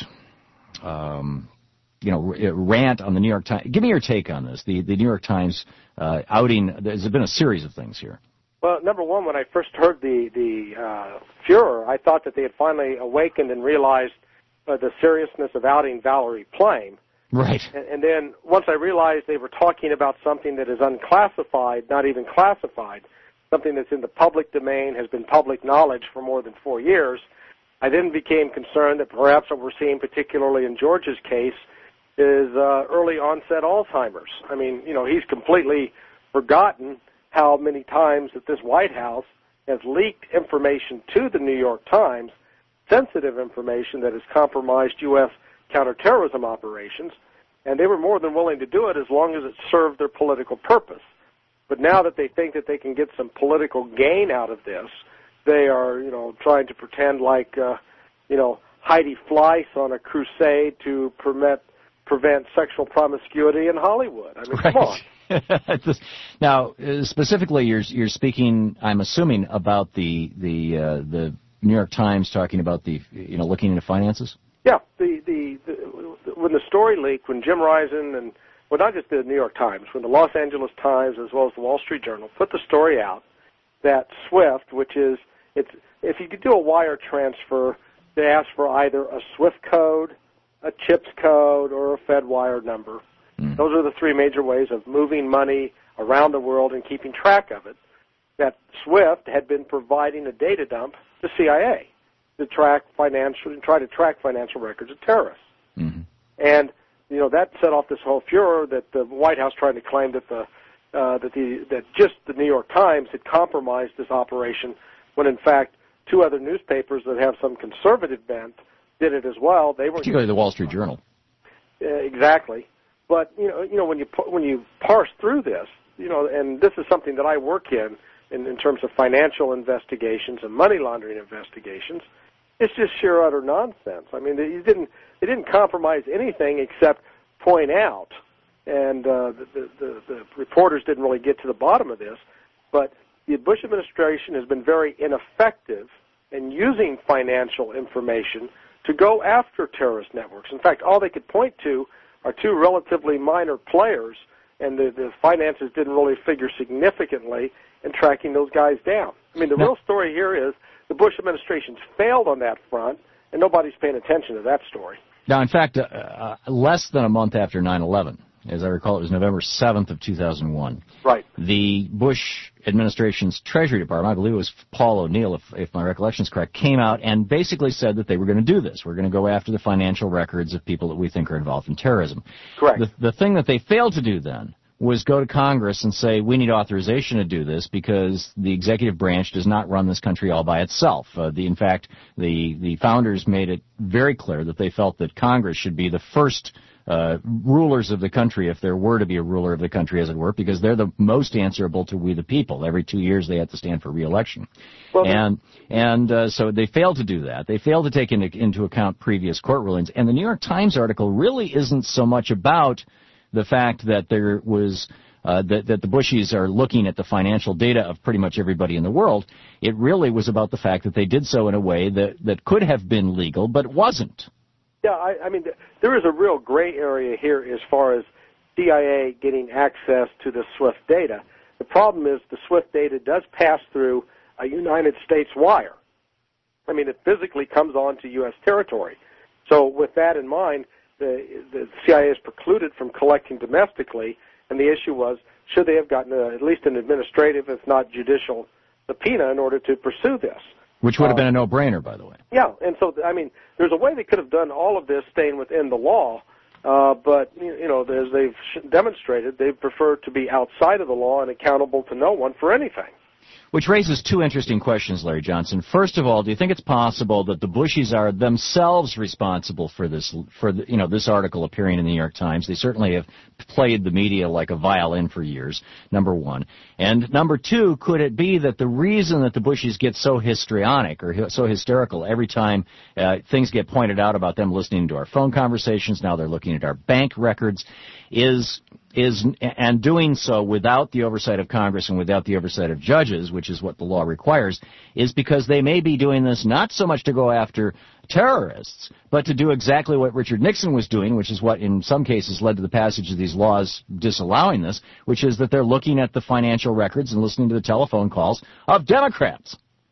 rant on the New York Times. Give me your take on this. The New York Times outing. There's been a series of things here. Well, number one, when I first heard the furor, I thought that they had finally awakened and realized the seriousness of outing Valerie Plame. Right. And then once I realized they were talking about something that is unclassified, not even classified, something that's in the public domain, has been public knowledge for more than 4 years, I then became concerned that perhaps what we're seeing, particularly in George's case, is early onset Alzheimer's. I mean, he's completely forgotten how many times that this White House has leaked information to the New York Times, sensitive information that has compromised U.S. counterterrorism operations, and they were more than willing to do it as long as it served their political purpose. But now that they think that they can get some political gain out of this, they are, trying to pretend like, Heidi Fleiss on a crusade to prevent sexual promiscuity in Hollywood. I mean, come on. Now, specifically, you're speaking, I'm assuming, about the New York Times talking about looking into finances. Yeah, when the story leaked, when Jim Risen and not just the New York Times, when the Los Angeles Times as well as the Wall Street Journal put the story out that SWIFT, which is if you could do a wire transfer, they ask for either a SWIFT code, a CHIPS code, or a FedWire number. Those are the three major ways of moving money around the world and keeping track of it. That SWIFT had been providing a data dump to CIA to try to track financial records of terrorists. Mm-hmm. And that set off this whole furor that the White House tried to claim that that just the New York Times had compromised this operation, when in fact two other newspapers that have some conservative bent did it as well. They were particularly the Wall Street Journal. Exactly. But when you parse through this, and this is something that I work in terms of financial investigations and money laundering investigations, it's just sheer utter nonsense. I mean, they didn't compromise anything except point out, and the reporters didn't really get to the bottom of this. But the Bush administration has been very ineffective in using financial information to go after terrorist networks. In fact, all they could point to are two relatively minor players, and the finances didn't really figure significantly in tracking those guys down. I mean, the real story here is the Bush administration's failed on that front, and nobody's paying attention to that story. Now, in fact, less than a month after 9/11, as I recall, it was November 7th of 2001. Right. The Bush administration's Treasury Department, I believe it was Paul O'Neill, if my recollection is correct, came out and basically said that they were going to do this. We're going to go after the financial records of people that we think are involved in terrorism. Correct. The thing that they failed to do then was go to Congress and say, we need authorization to do this because the executive branch does not run this country all by itself. In fact, the founders made it very clear that they felt that Congress should be the first rulers of the country, if there were to be a ruler of the country, as it were, because they're the most answerable to we the people. Every 2 years they had to stand for re-election. Well, so they failed to do that. They failed to take into account previous court rulings. And the New York Times article really isn't so much about the fact that there was that the Bushies are looking at the financial data of pretty much everybody in the world. It really was about the fact that they did so in a way that could have been legal, but wasn't. Yeah, I mean, there is a real gray area here as far as CIA getting access to the SWIFT data. The problem is the SWIFT data does pass through a United States wire. I mean, it physically comes onto U.S. territory. So with that in mind, the CIA is precluded from collecting domestically, and the issue was, should they have gotten at least an administrative, if not judicial, subpoena in order to pursue this? Which would have been a no-brainer, by the way. Yeah, and so, I mean, there's a way they could have done all of this staying within the law, but, as they've demonstrated, they prefer to be outside of the law and accountable to no one for anything. Which raises two interesting questions, Larry Johnson. First of all, do you think it's possible that the Bushies are themselves responsible for this article appearing in the New York Times? They certainly have played the media like a violin for years, number one. And number two, could it be that the reason that the Bushies get so histrionic or so hysterical every time things get pointed out about them listening to our phone conversations, now they're looking at our bank records, is and doing so without the oversight of Congress and without the oversight of judges, which is what the law requires, is because they may be doing this not so much to go after terrorists, but to do exactly what Richard Nixon was doing, which is what in some cases led to the passage of these laws disallowing this, which is that they're looking at the financial records and listening to the telephone calls of Democrats.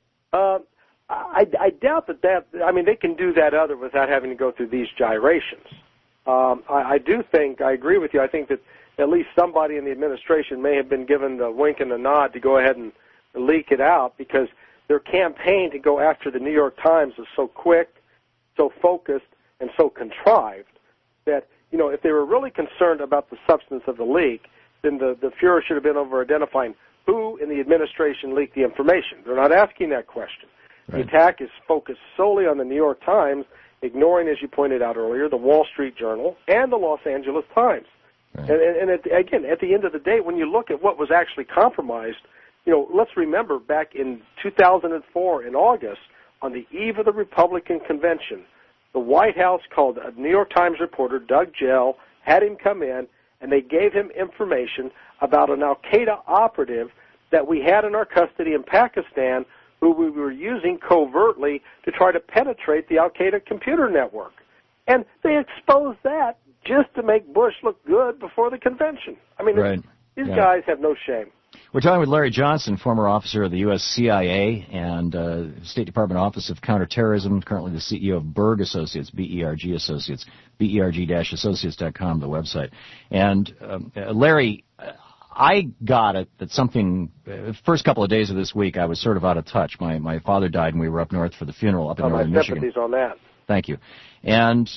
I doubt that, I mean, they can do that other without having to go through these gyrations. I do think, I agree with you, I think that at least somebody in the administration may have been given the wink and the nod to go ahead and leak it out, because their campaign to go after the New York Times is so quick, so focused, and so contrived that, if they were really concerned about the substance of the leak, then the furor should have been over identifying who in the administration leaked the information. They're not asking that question. Right. The attack is focused solely on the New York Times, ignoring, as you pointed out earlier, the Wall Street Journal and the Los Angeles Times. Right. And again, at the end of the day, when you look at what was actually compromised, let's remember back in 2004 in August, on the eve of the Republican convention, the White House called a New York Times reporter, Doug Gell, had him come in, and they gave him information about an al-Qaeda operative that we had in our custody in Pakistan who we were using covertly to try to penetrate the al-Qaeda computer network. And they exposed that just to make Bush look good before the convention. I mean, right. These guys have no shame. We're talking with Larry Johnson, former officer of the U.S. CIA and State Department Office of Counterterrorism, currently the CEO of Berg Associates, B-E-R-G Associates, berg-associates.com, the website. And Larry, I got it that something, first couple of days of this week, I was sort of out of touch. My father died, and we were up north for the funeral up in northern Michigan. My sympathies on that. Thank you. And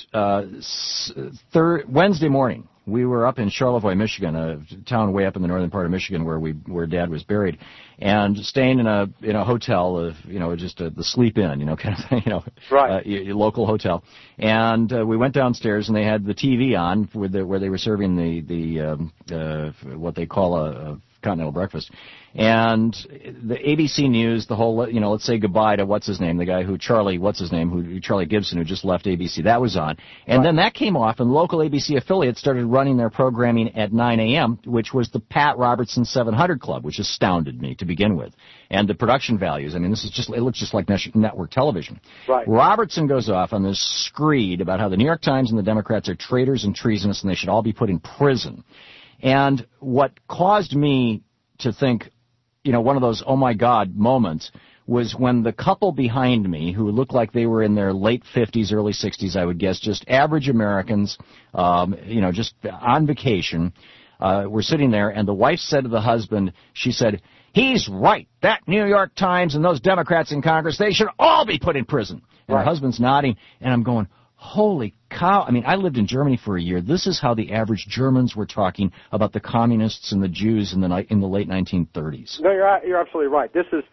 Wednesday morning, we were up in Charlevoix, Michigan, a town way up in the northern part of Michigan where Dad was buried, and staying in a hotel, just the Sleep Inn, kind of thing, right, local hotel. And we went downstairs, and they had the TV on where they were serving the what they call a continental breakfast. And the ABC News, the whole, let's say goodbye to the guy Charlie Gibson, who just left ABC. That was on. And then that came off, and local ABC affiliates started running their programming at 9 a.m., which was the Pat Robertson 700 Club, which astounded me to begin with. And the production values, it looks just like network television. Right. Robertson goes off on this screed about how the New York Times and the Democrats are traitors and treasonous, and they should all be put in prison. And what caused me to think, one of those oh my God moments was when the couple behind me, who looked like they were in their late 50s, early 60s, I would guess, just average Americans, just on vacation, were sitting there, and the wife said to the husband, she said, "He's right. That New York Times and those Democrats in Congress, they should all be put in prison." And her husband's nodding, and I'm going, holy cow. I lived in Germany for a year. This is how the average Germans were talking about the communists and the Jews in the late 1930s. No, you're absolutely right. This is,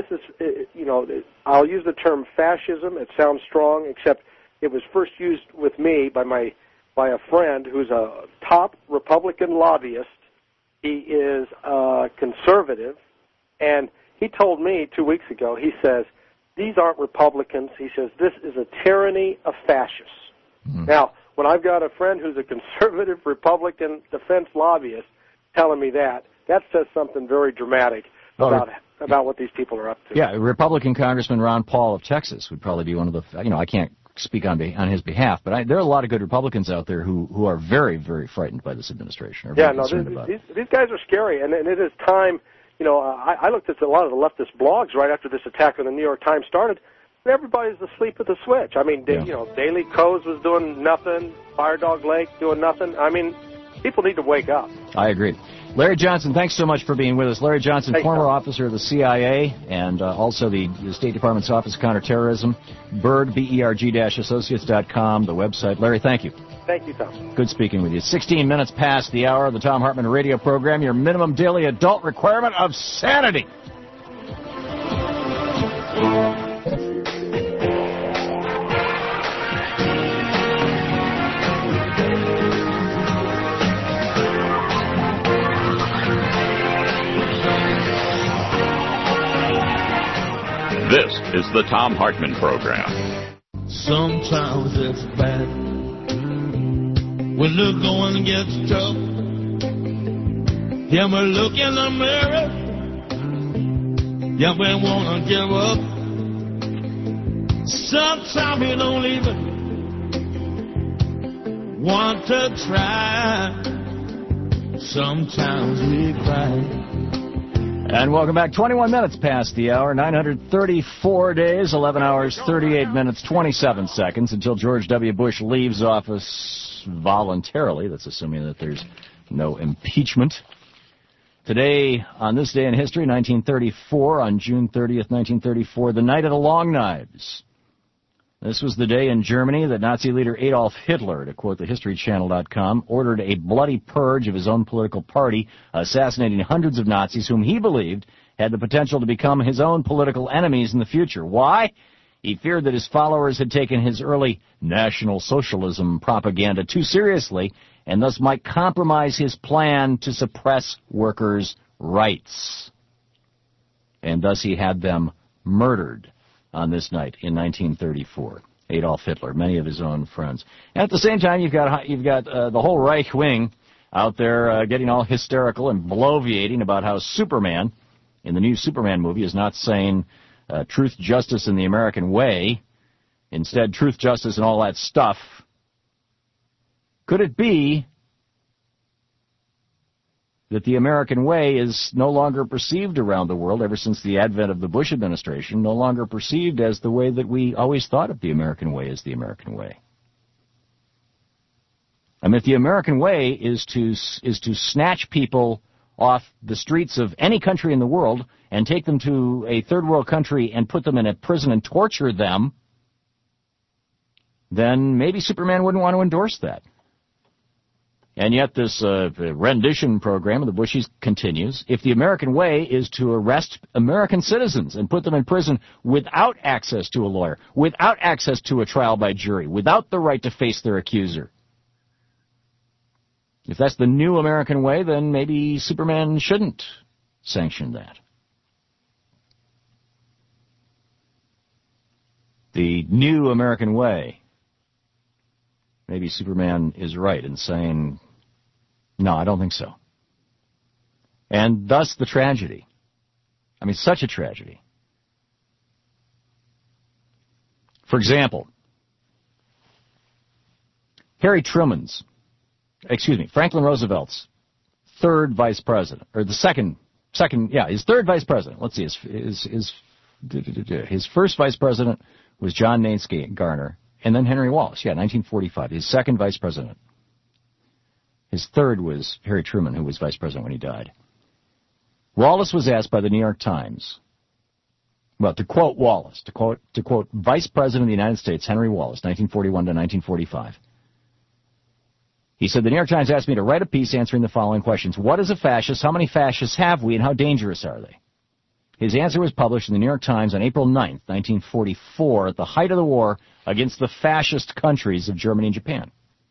I'll use the term fascism. It sounds strong, except it was first used with me by a friend who's a top Republican lobbyist. He is conservative, and he told me 2 weeks ago, he says, these aren't Republicans. He says, this is a tyranny of fascists. Mm. Now, when I've got a friend who's a conservative Republican defense lobbyist telling me that says something very dramatic about what these people are up to. Yeah, Republican Congressman Ron Paul of Texas would probably be one of the, I can't speak on his behalf, but there are a lot of good Republicans out there who are very, very frightened by this administration. These guys are scary, and it is time. I looked at a lot of the leftist blogs right after this attack on the New York Times started, and everybody's asleep at the switch. Daily Kos was doing nothing, Fire Dog Lake doing nothing. People need to wake up. I agree. Larry Johnson, thanks so much for being with us. Larry Johnson, former officer of the CIA and also the State Department's Office of Counterterrorism, Berg, berg-associates.com, the website. Larry, thank you. Thank you, Tom. Good speaking with you. 16 minutes past the hour of the Thom Hartmann radio program, your minimum daily adult requirement of sanity. This is the Thom Hartmann Program. Sometimes it's bad when the going gets tough. Yeah, we look in the mirror. Yeah, we wanna give up. Sometimes we don't even want to try. Sometimes we cry. And welcome back. 21 minutes past the hour, 934 days, 11 hours, 38 minutes, 27 seconds until George W. Bush leaves office voluntarily. That's assuming that there's no impeachment. Today, on this day in history, 1934, on June 30th, 1934, the Night of the Long Knives. This was the day in Germany that Nazi leader Adolf Hitler, to quote the HistoryChannel.com, ordered a bloody purge of his own political party, assassinating hundreds of Nazis whom he believed had the potential to become his own political enemies in the future. Why? He feared that his followers had taken his early National Socialism propaganda too seriously and thus might compromise his plan to suppress workers' rights. And thus he had them murdered on this night in 1934. Adolf Hitler, many of his own friends. And at the same time, you've got the whole Reich wing out there getting all hysterical and bloviating about how Superman, in the new Superman movie, is not saying truth, justice, and the American way. Instead, truth, justice, and all that stuff. Could it be that the American way is no longer perceived around the world, ever since the advent of the Bush administration, no longer perceived as the way that we always thought of the American way as the American way? I mean, if the American way is to snatch people off the streets of any country in the world and take them to a third world country and put them in a prison and torture them, then maybe Superman wouldn't want to endorse that. And yet this rendition program of the Bushies continues. If the American way is to arrest American citizens and put them in prison without access to a lawyer, without access to a trial by jury, without the right to face their accuser, if that's the new American way, then maybe Superman shouldn't sanction that. The new American way. Maybe Superman is right in saying, no, I don't think so. And thus the tragedy. I mean, such a tragedy. For example, Franklin Roosevelt's third vice president, or the his third vice president. Let's see, his first vice president was John Nance Garner. And then Henry Wallace, 1945, his second vice president. His third was Harry Truman, who was vice president when he died. Wallace was asked by the New York Times, well, to quote Wallace, to quote Vice President of the United States, Henry Wallace, 1941 to 1945. He said, the New York Times asked me to write a piece answering the following questions. What is a fascist? How many fascists have we? And how dangerous are they? His answer was published in the New York Times on April 9th, 1944, at the height of the war against the fascist countries of Germany and Japan.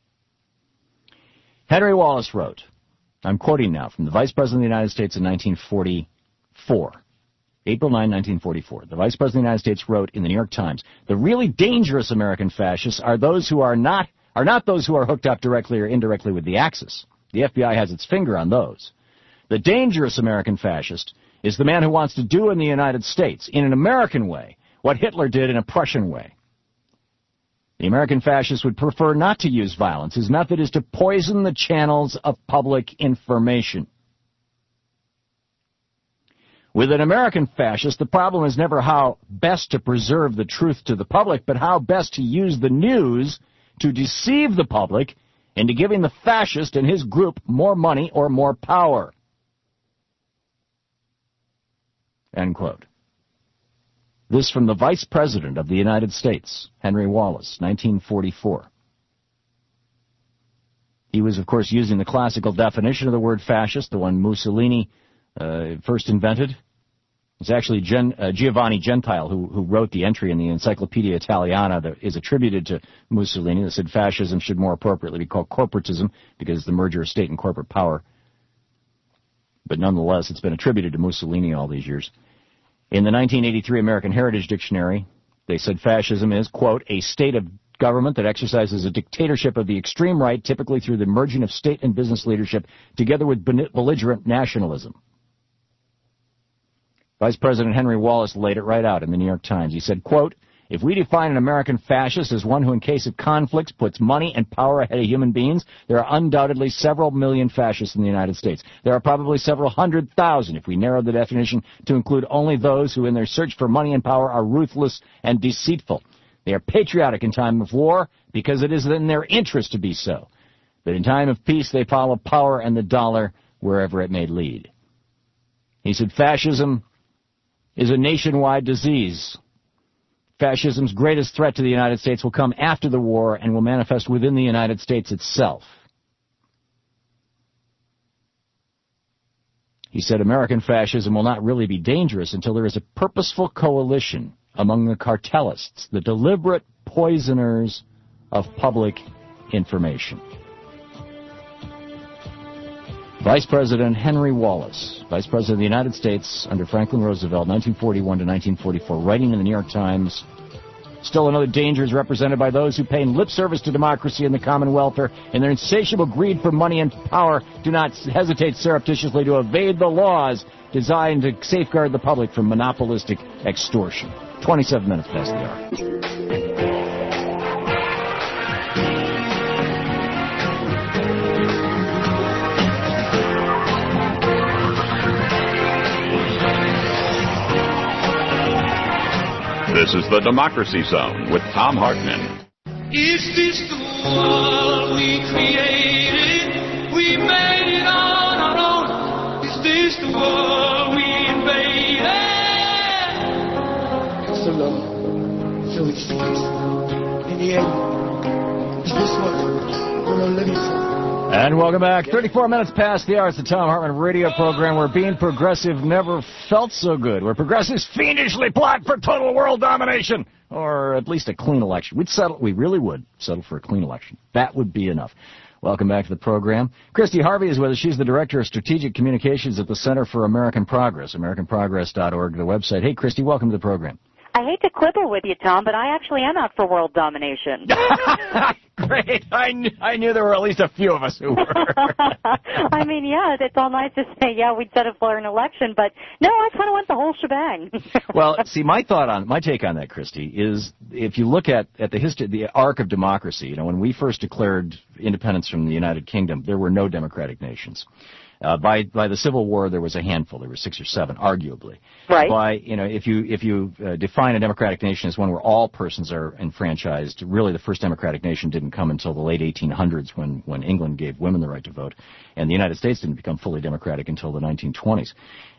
Henry Wallace wrote, I'm quoting now from the Vice President of the United States in 1944, April 9, 1944. The Vice President of the United States wrote in the New York Times, the really dangerous American fascists are those who are not those who are hooked up directly or indirectly with the Axis. The FBI has its finger on those. The dangerous American fascist is the man who wants to do in the United States, in an American way, what Hitler did in a Prussian way. The American fascist would prefer not to use violence. His method is to poison the channels of public information. With an American fascist, the problem is never how best to preserve the truth to the public, but how best to use the news to deceive the public into giving the fascist and his group more money or more power. End quote. This from the Vice President of the United States, Henry Wallace, 1944. He was, of course, using the classical definition of the word fascist, the one Mussolini first invented. It's actually Giovanni Gentile who wrote the entry in the Encyclopedia Italiana that is attributed to Mussolini that said fascism should more appropriately be called corporatism because it's the merger of state and corporate power. But nonetheless, it's been attributed to Mussolini all these years. In the 1983 American Heritage Dictionary, they said fascism is, quote, a state of government that exercises a dictatorship of the extreme right, typically through the merging of state and business leadership, together with belligerent nationalism. Vice President Henry Wallace laid it right out in the New York Times. He said, quote, if we define an American fascist as one who in case of conflicts puts money and power ahead of human beings, there are undoubtedly several million fascists in the United States. There are probably several 100,000 if we narrow the definition to include only those who in their search for money and power are ruthless and deceitful. They are patriotic in time of war because it is in their interest to be so. But in time of peace they follow power and the dollar wherever it may lead. He said fascism is a nationwide disease. Fascism's greatest threat to the United States will come after the war and will manifest within the United States itself. He said American fascism will not really be dangerous until there is a purposeful coalition among the cartelists, the deliberate poisoners of public information. Vice President Henry Wallace, Vice President of the United States under Franklin Roosevelt, 1941 to 1944, writing in the New York Times Still another danger is represented by those who pay lip service to democracy and the common welfare, and their insatiable greed for money and power do not hesitate surreptitiously to evade the laws designed to safeguard the public from monopolistic extortion. 27 minutes past the hour. This is the Democracy Zone with Thom Hartmann. Is this the world we created? We made it on our own. Is this the world we invaded? So long, so it seems. In the end, is this what we're living for? And welcome back. 34 minutes past the hour. It's the Thom Hartmann radio program where being progressive never felt so good. Where progressives fiendishly plot for total world domination. Or at least a clean election. We really would settle for a clean election. That would be enough. Welcome back to the program. Christy Harvey is with us. She's the Director of Strategic Communications at the Center for American Progress, AmericanProgress.org, the website. Hey, Christy, welcome to the program. I hate to quibble with you, Tom, but I actually am out for world domination. Great. I knew there were at least a few of us who were. I mean, yeah, it's all nice to say, yeah, we'd settle for an election, but no, I kind of want the whole shebang. Well, see, my take on that, Christy, is if you look at the history, the arc of democracy, you know, when we first declared independence from the United Kingdom, there were no democratic nations. By the Civil War, there was a handful. There were 6 or 7, arguably. Right. If you define a democratic nation as one where all persons are enfranchised, really the first democratic nation didn't come until the late 1800s when England gave women the right to vote, and the United States didn't become fully democratic until the 1920s.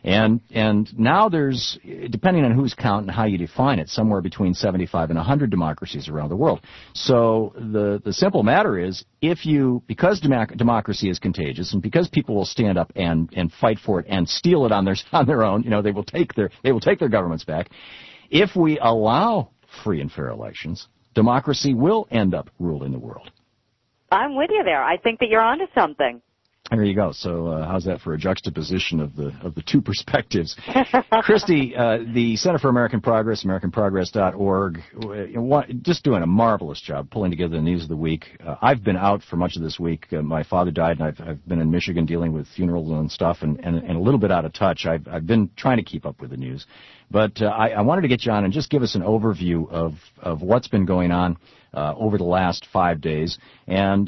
And now there's, depending on who's counting and how you define it, somewhere between 75 and 100 democracies around the world. So the simple matter is, because democracy is contagious and because people will stand up and fight for it and steal it on their own, you know, they will take their governments back. If we allow free and fair elections, democracy will end up ruling the world. I'm with you there. I think that you're onto something. There you go. So how's that for a juxtaposition of the two perspectives? Christy, the Center for American Progress, AmericanProgress.org, just doing a marvelous job pulling together the news of the week. I've been out for much of this week. My father died, and I've been in Michigan dealing with funerals and stuff, and a little bit out of touch. I've been trying to keep up with the news. But I wanted to get you on and just give us an overview of what's been going on over the last 5 days, and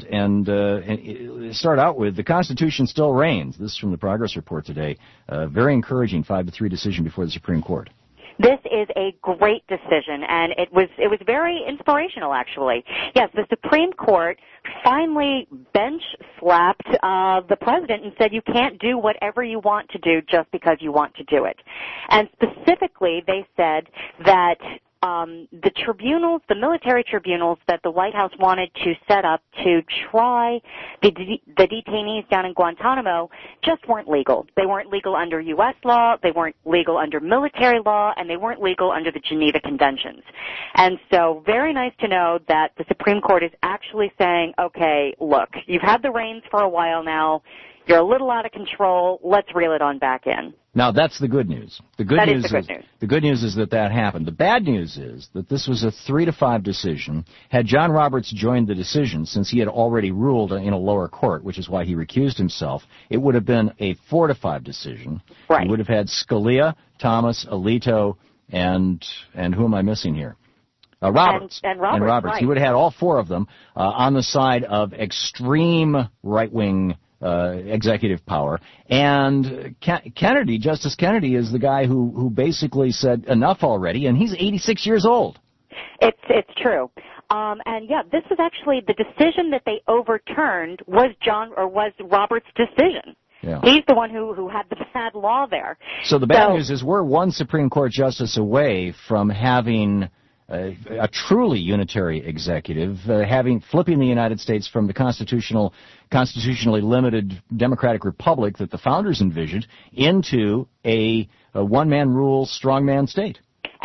start out with the Constitution still reigns. This is from the Progress Report today. Very encouraging 5-3 decision before the Supreme Court. This is a great decision, and it was very inspirational, actually. Yes, the Supreme Court finally bench-slapped the president and said you can't do whatever you want to do just because you want to do it. And specifically, they said that the tribunals, the military tribunals that the White House wanted to set up to try the detainees down in Guantanamo just weren't legal. They weren't legal under U.S. law, they weren't legal under military law, and they weren't legal under the Geneva Conventions. And so very nice to know that the Supreme Court is actually saying, okay, look, you've had the reins for a while now, you're a little out of control, let's reel it on back in. Now, that's the good news. The good news is that happened. The bad news is that this was a 3-5 decision. Had John Roberts joined the decision, since he had already ruled in a lower court, which is why he recused himself, it would have been a 4-5 decision. Right. You would have had Scalia, Thomas, Alito, and who am I missing here? Roberts. And Roberts. Right. You would have had all 4 of them on the side of extreme right-wing executive power. And Kennedy, Justice Kennedy, is the guy who basically said enough already, and he's 86 years old. It's true. And yeah, this was actually the decision that they overturned was Roberts' decision. Yeah. He's the one who had the bad law there. So the bad news is we're one Supreme Court justice away from having a truly unitary executive, flipping the United States from the constitutionally limited democratic republic that the founders envisioned into a one-man rule, strongman state.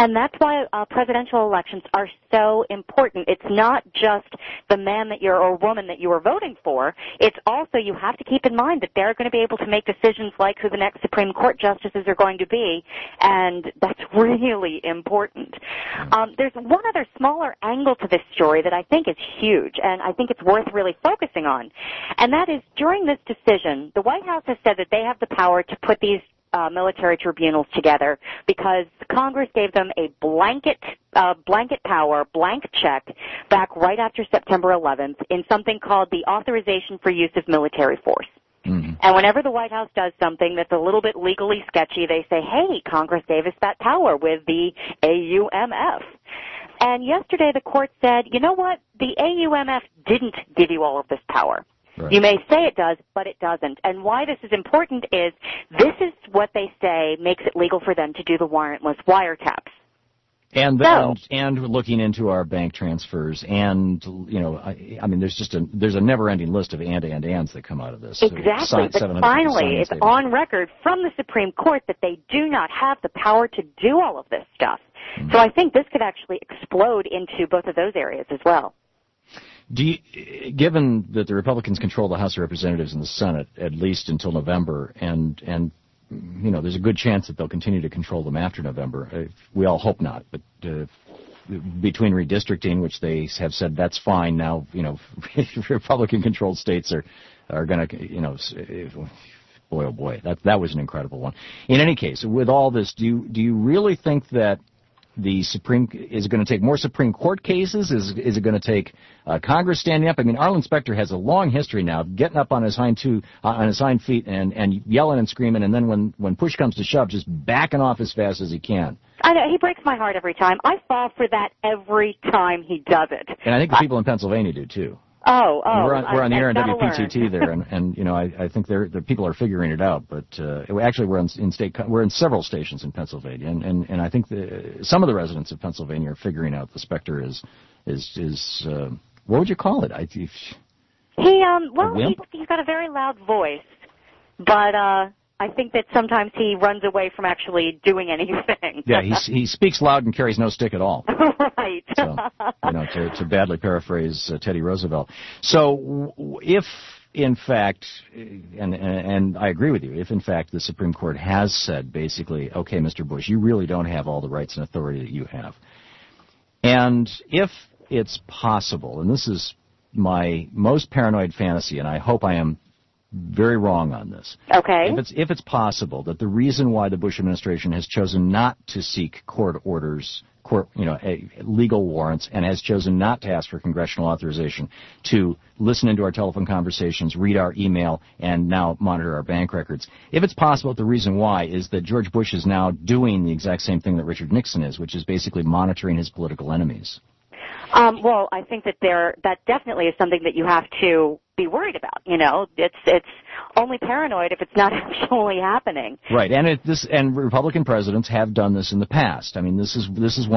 And that's why presidential elections are so important. It's not just the man that you're or woman that you are voting for. It's also you have to keep in mind that they're going to be able to make decisions like who the next Supreme Court justices are going to be, and that's really important. There's one other smaller angle to this story that I think is huge, and I think it's worth really focusing on, and that is during this decision, the White House has said that they have the power to put these military tribunals together because Congress gave them a blanket power, blank check back right after September 11th in something called the Authorization for Use of Military Force. Mm-hmm. And whenever the White House does something that's a little bit legally sketchy, they say, hey, Congress gave us that power with the AUMF. And yesterday the court said, you know what? The AUMF didn't give you all of this power. Right. You may say it does, but it doesn't. And why this is important is this is what they say makes it legal for them to do the warrantless wiretaps. And looking into our bank transfers, and I mean, there's a never-ending list of ands that come out of this. Exactly, but finally, it's on record from the Supreme Court that they do not have the power to do all of this stuff. Mm-hmm. So I think this could actually explode into both of those areas as well. Given that the Republicans control the House of Representatives and the Senate at least until November, and there's a good chance that they'll continue to control them after November. We all hope not, but between redistricting, which they have said that's fine now, Republican-controlled states are going to, boy oh boy, that was an incredible one. In any case, with all this, do you really think that is it going to take more Supreme Court cases? Is it going to take Congress standing up? I mean, Arlen Specter has a long history now of getting up on his hind feet and yelling and screaming, and then when push comes to shove, just backing off as fast as he can. I know, he breaks my heart every time. I fall for that every time he does it. And I think the people in Pennsylvania do too. Oh, we're on the air in WPTT there, and I think the people are figuring it out. But actually, we're in several stations in Pennsylvania, and I think some of the residents of Pennsylvania are figuring out the Specter is what would you call it? He's got a very loud voice, but I think that sometimes he runs away from actually doing anything. Yeah, he speaks loud and carries no stick at all. Right. So, to badly paraphrase Teddy Roosevelt. So, if in fact, and I agree with you, if in fact the Supreme Court has said basically, okay, Mr. Bush, you really don't have all the rights and authority that you have, and if it's possible, and this is my most paranoid fantasy, and I hope I am very wrong on this. Okay. If it's possible that the reason why the Bush administration has chosen not to seek court orders, legal warrants, and has chosen not to ask for congressional authorization to listen into our telephone conversations, read our email, and now monitor our bank records, if it's possible that the reason why is that George Bush is now doing the exact same thing that Richard Nixon is, which is basically monitoring his political enemies. Well, I think that that definitely is something that you have to be worried about. It's only paranoid if it's not actually happening. Right, and Republican presidents have done this in the past. I mean, this is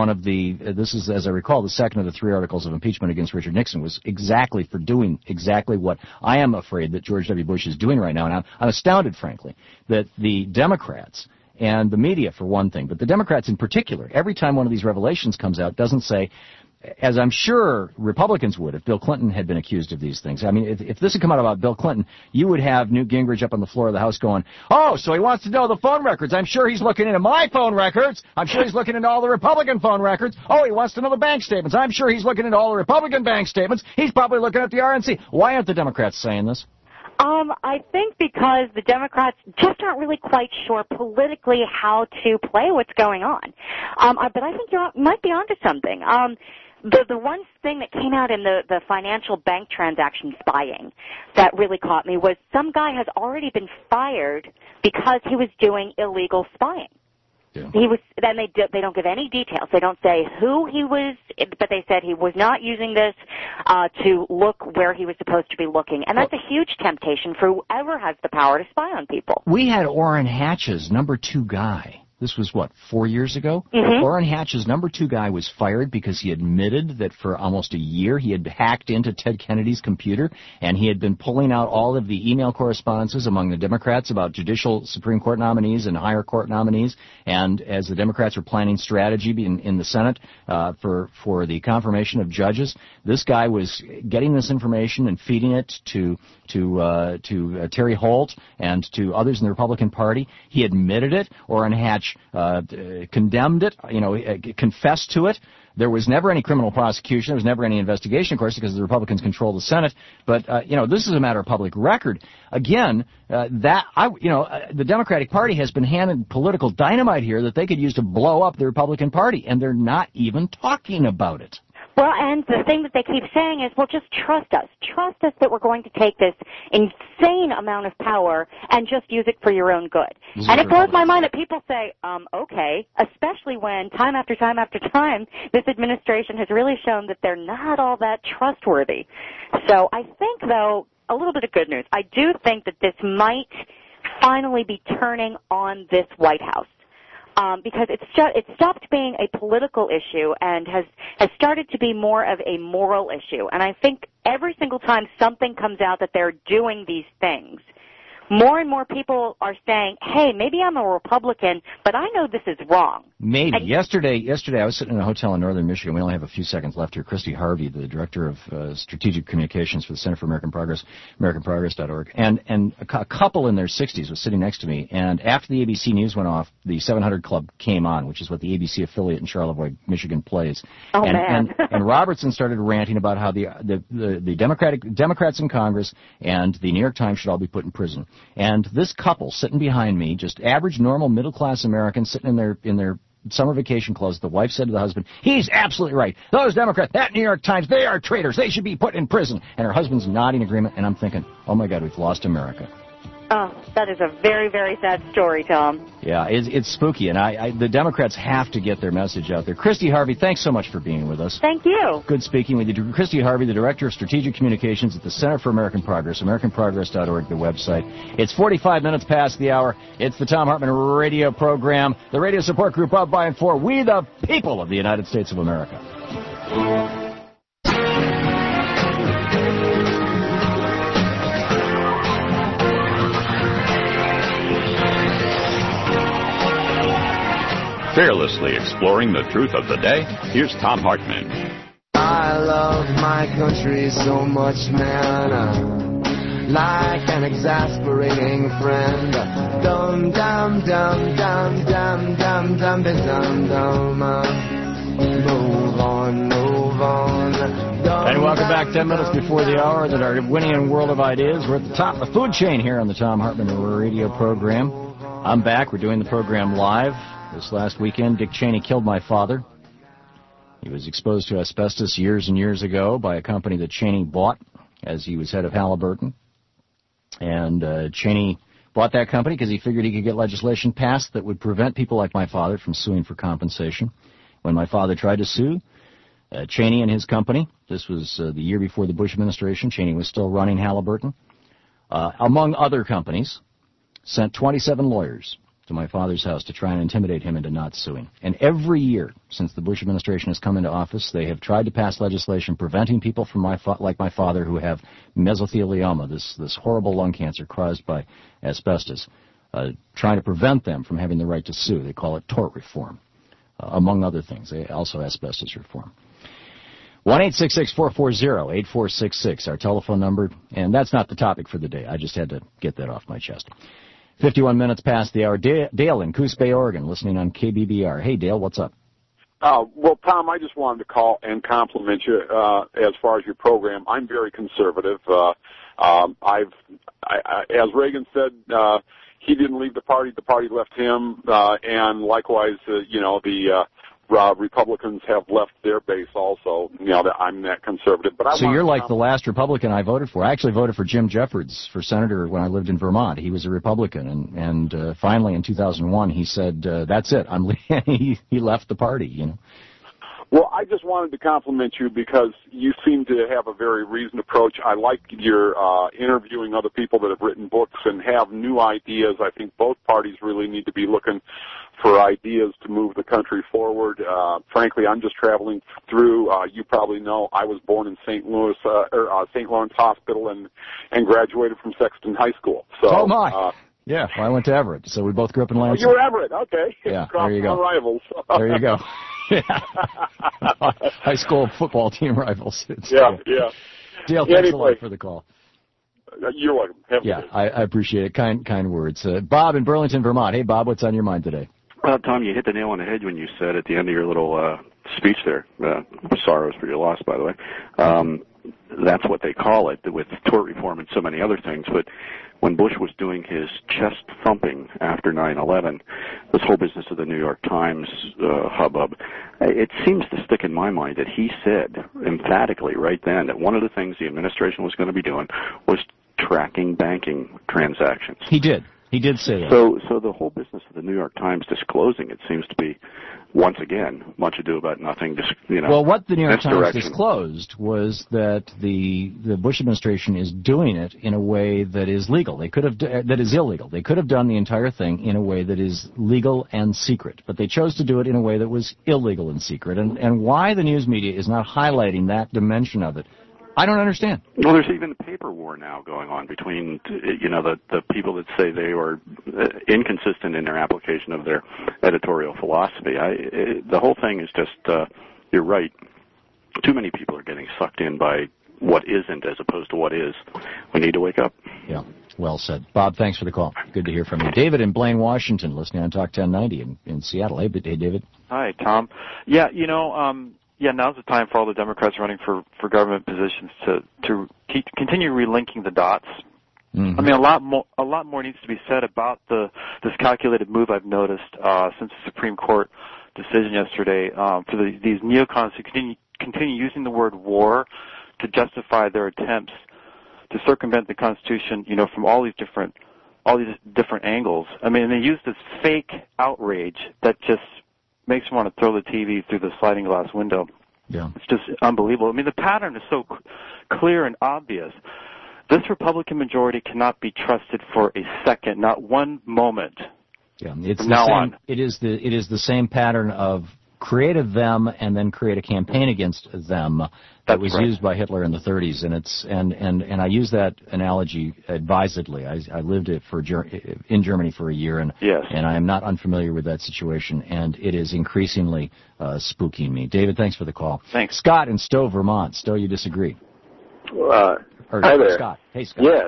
as I recall, the second of the 3 articles of impeachment against Richard Nixon was exactly for doing exactly what I am afraid that George W. Bush is doing right now, and I'm astounded, frankly, that the Democrats and the media, for one thing, but the Democrats in particular, every time one of these revelations comes out, doesn't say, as I'm sure Republicans would if Bill Clinton had been accused of these things. I mean, if this had come out about Bill Clinton, you would have Newt Gingrich up on the floor of the House going, oh, so he wants to know the phone records. I'm sure he's looking into my phone records. I'm sure he's looking into all the Republican phone records. Oh, he wants to know the bank statements. I'm sure he's looking into all the Republican bank statements. He's probably looking at the RNC. Why aren't the Democrats saying this? I think because the Democrats just aren't really quite sure politically how to play what's going on. But I think you might be onto something. The one thing that came out in the financial bank transaction spying that really caught me was some guy has already been fired because he was doing illegal spying. Yeah. They don't give any details. They don't say who he was, but they said he was not using this to look where he was supposed to be looking. And that's a huge temptation for whoever has the power to spy on people. We had Orrin Hatch's number 2 guy This was, 4 years ago? Mm-hmm. Orrin Hatch's number 2 guy was fired because he admitted that for almost a year he had hacked into Ted Kennedy's computer, and he had been pulling out all of the email correspondences among the Democrats about judicial Supreme Court nominees and higher court nominees, and as the Democrats were planning strategy in the Senate for the confirmation of judges, this guy was getting this information and feeding it to Terry Holt and to others in the Republican Party. He admitted it. Orrin Hatch condemned it, confessed to it. There was never any criminal prosecution. There was never any investigation, of course, because the Republicans control the Senate. But, this is a matter of public record. Again, the Democratic Party has been handed political dynamite here that they could use to blow up the Republican Party, and they're not even talking about it. Well, and the thing that they keep saying is, well, just trust us. Trust us that we're going to take this insane amount of power and just use it for your own good. And it blows my mind that people say, okay, especially when time after time after time this administration has really shown that they're not all that trustworthy. So I think, though, a little bit of good news. I do think that this might finally be turning on this White House. Because it's stopped being a political issue and has started to be more of a moral issue. And I think every single time something comes out that they're doing these things, more and more people are saying, hey, maybe I'm a Republican, but I know this is wrong. Maybe. Yesterday I was sitting in a hotel in northern Michigan. We only have a few seconds left here. Christy Harvey, the Director of Strategic Communications for the Center for American Progress, AmericanProgress.org, and a couple in their 60s was sitting next to me. And after the ABC News went off, the 700 Club came on, which is what the ABC affiliate in Charlevoix, Michigan plays. And Robertson started ranting about how the Democrats in Congress and the New York Times should all be put in prison. And this couple sitting behind me, just average, normal, middle-class Americans sitting in their summer vacation clothes, the wife said to the husband, he's absolutely right. Those Democrats, that New York Times, they are traitors. They should be put in prison. And her husband's nodding agreement, and I'm thinking, oh, my God, we've lost America. Oh, that is a very, very sad story, Tom. Yeah, it's spooky, and the Democrats have to get their message out there. Christy Harvey, thanks so much for being with us. Thank you. Good speaking with you. Christy Harvey, the Director of Strategic Communications at the Center for American Progress, AmericanProgress.org, the website. It's 45 minutes past the hour. It's the Thom Hartmann radio program, the radio support group of, by, and for we the people of the United States of America. Fearlessly exploring the truth of the day, here's Thom Hartmann. I love my country so much, man, like an exasperating friend. Dum dum dum dum dum dum dum dum dum. Move on, move on. And welcome back. 10 minutes before the hour that our winning world of ideas. We're at the top of the food chain here on the Thom Hartmann radio program. I'm back. We're doing the program live. This last weekend, Dick Cheney killed my father. He was exposed to asbestos years and years ago by a company that Cheney bought as he was head of Halliburton. And Cheney bought that company because he figured he could get legislation passed that would prevent people like my father from suing for compensation. When my father tried to sue, Cheney and his company, this was the year before the Bush administration, Cheney was still running Halliburton, among other companies, sent 27 lawyers to my father's house to try and intimidate him into not suing. And every year since the Bush administration has come into office, they have tried to pass legislation preventing people from like my father who have mesothelioma, this horrible lung cancer caused by asbestos, trying to prevent them from having the right to sue. They call it tort reform, among other things. Also asbestos reform. 1-866-440-8466, our telephone number. And that's not the topic for the day. I just had to get that off my chest. 51 minutes past the hour. Dale in Coos Bay, Oregon, listening on KBBR. Hey, Dale, what's up? Well, Tom, I just wanted to call and compliment you as far as your program. I'm very conservative. As Reagan said, he didn't leave the party left him, and likewise, the Republicans have left their base also. I'm that conservative. But so you're like the last Republican I voted for. I actually voted for Jim Jeffords for senator when I lived in Vermont. He was a Republican, and finally in 2001 he said, "That's it. I'm." He left the party. Well, I just wanted to compliment you because you seem to have a very reasoned approach. I like your interviewing other people that have written books and have new ideas. I think both parties really need to be looking for ideas to move the country forward. Frankly, I'm just traveling through. You probably know I was born in St. Louis, St. Lawrence Hospital, and graduated from Sexton High School. So, oh my! Yeah, well, I went to Everett, so we both grew up in Lansing. You were Everett, okay? Yeah, there you go. Rivals. There you go. Yeah. High school football team rivals. Yeah. Dale, thanks a lot for the call. You're welcome. I appreciate it. Kind words. Bob in Burlington, Vermont. Hey, Bob, what's on your mind today? Well, Tom, you hit the nail on the head when you said at the end of your little speech there, sorrows for your loss, by the way. That's what they call it with tort reform and so many other things. But when Bush was doing his chest thumping after 9/11, this whole business of the New York Times hubbub, it seems to stick in my mind that he said emphatically right then that one of the things the administration was going to be doing was tracking banking transactions. He did say that. So the whole business of the New York Times disclosing it seems to be, once again, much ado about nothing. Just, well, what the New York Times disclosed was that the Bush administration is doing it in a way that is legal. That is illegal. They could have done the entire thing in a way that is legal and secret, but they chose to do it in a way that was illegal and secret. And why the news media is not highlighting that dimension of it, I don't understand. Well, there's even a paper war now going on between, the people that say they were inconsistent in their application of their editorial philosophy. The whole thing is just, you're right. Too many people are getting sucked in by what isn't as opposed to what is. We need to wake up. Yeah, well said. Bob, thanks for the call. Good to hear from you. David in Blaine, Washington, listening on Talk 1090 in Seattle. Hey, David. Hi, Tom. Yeah, now's the time for all the Democrats running for government positions to continue relinking the dots. Mm-hmm. I mean, a lot more needs to be said about this calculated move I've noticed since the Supreme Court decision yesterday for these neocons who continue using the word war to justify their attempts to circumvent the Constitution, from all these different angles. I mean, they use this fake outrage that just makes you want to throw the TV through the sliding glass window. Yeah. It's just unbelievable. I mean, the pattern is so clear and obvious. This Republican majority cannot be trusted for a second, not one moment. Yeah, it's from now on. It is the same pattern of create a them and then create a campaign against them that was used by Hitler in the 30s, and I use that analogy advisedly. I lived in Germany for a year, and I am not unfamiliar with that situation, and it is increasingly spooking me. David, thanks for the call. Thanks. Scott in Stowe, Vermont. Stowe, you disagree? Hi there. Scott. Hey, Scott. Yes.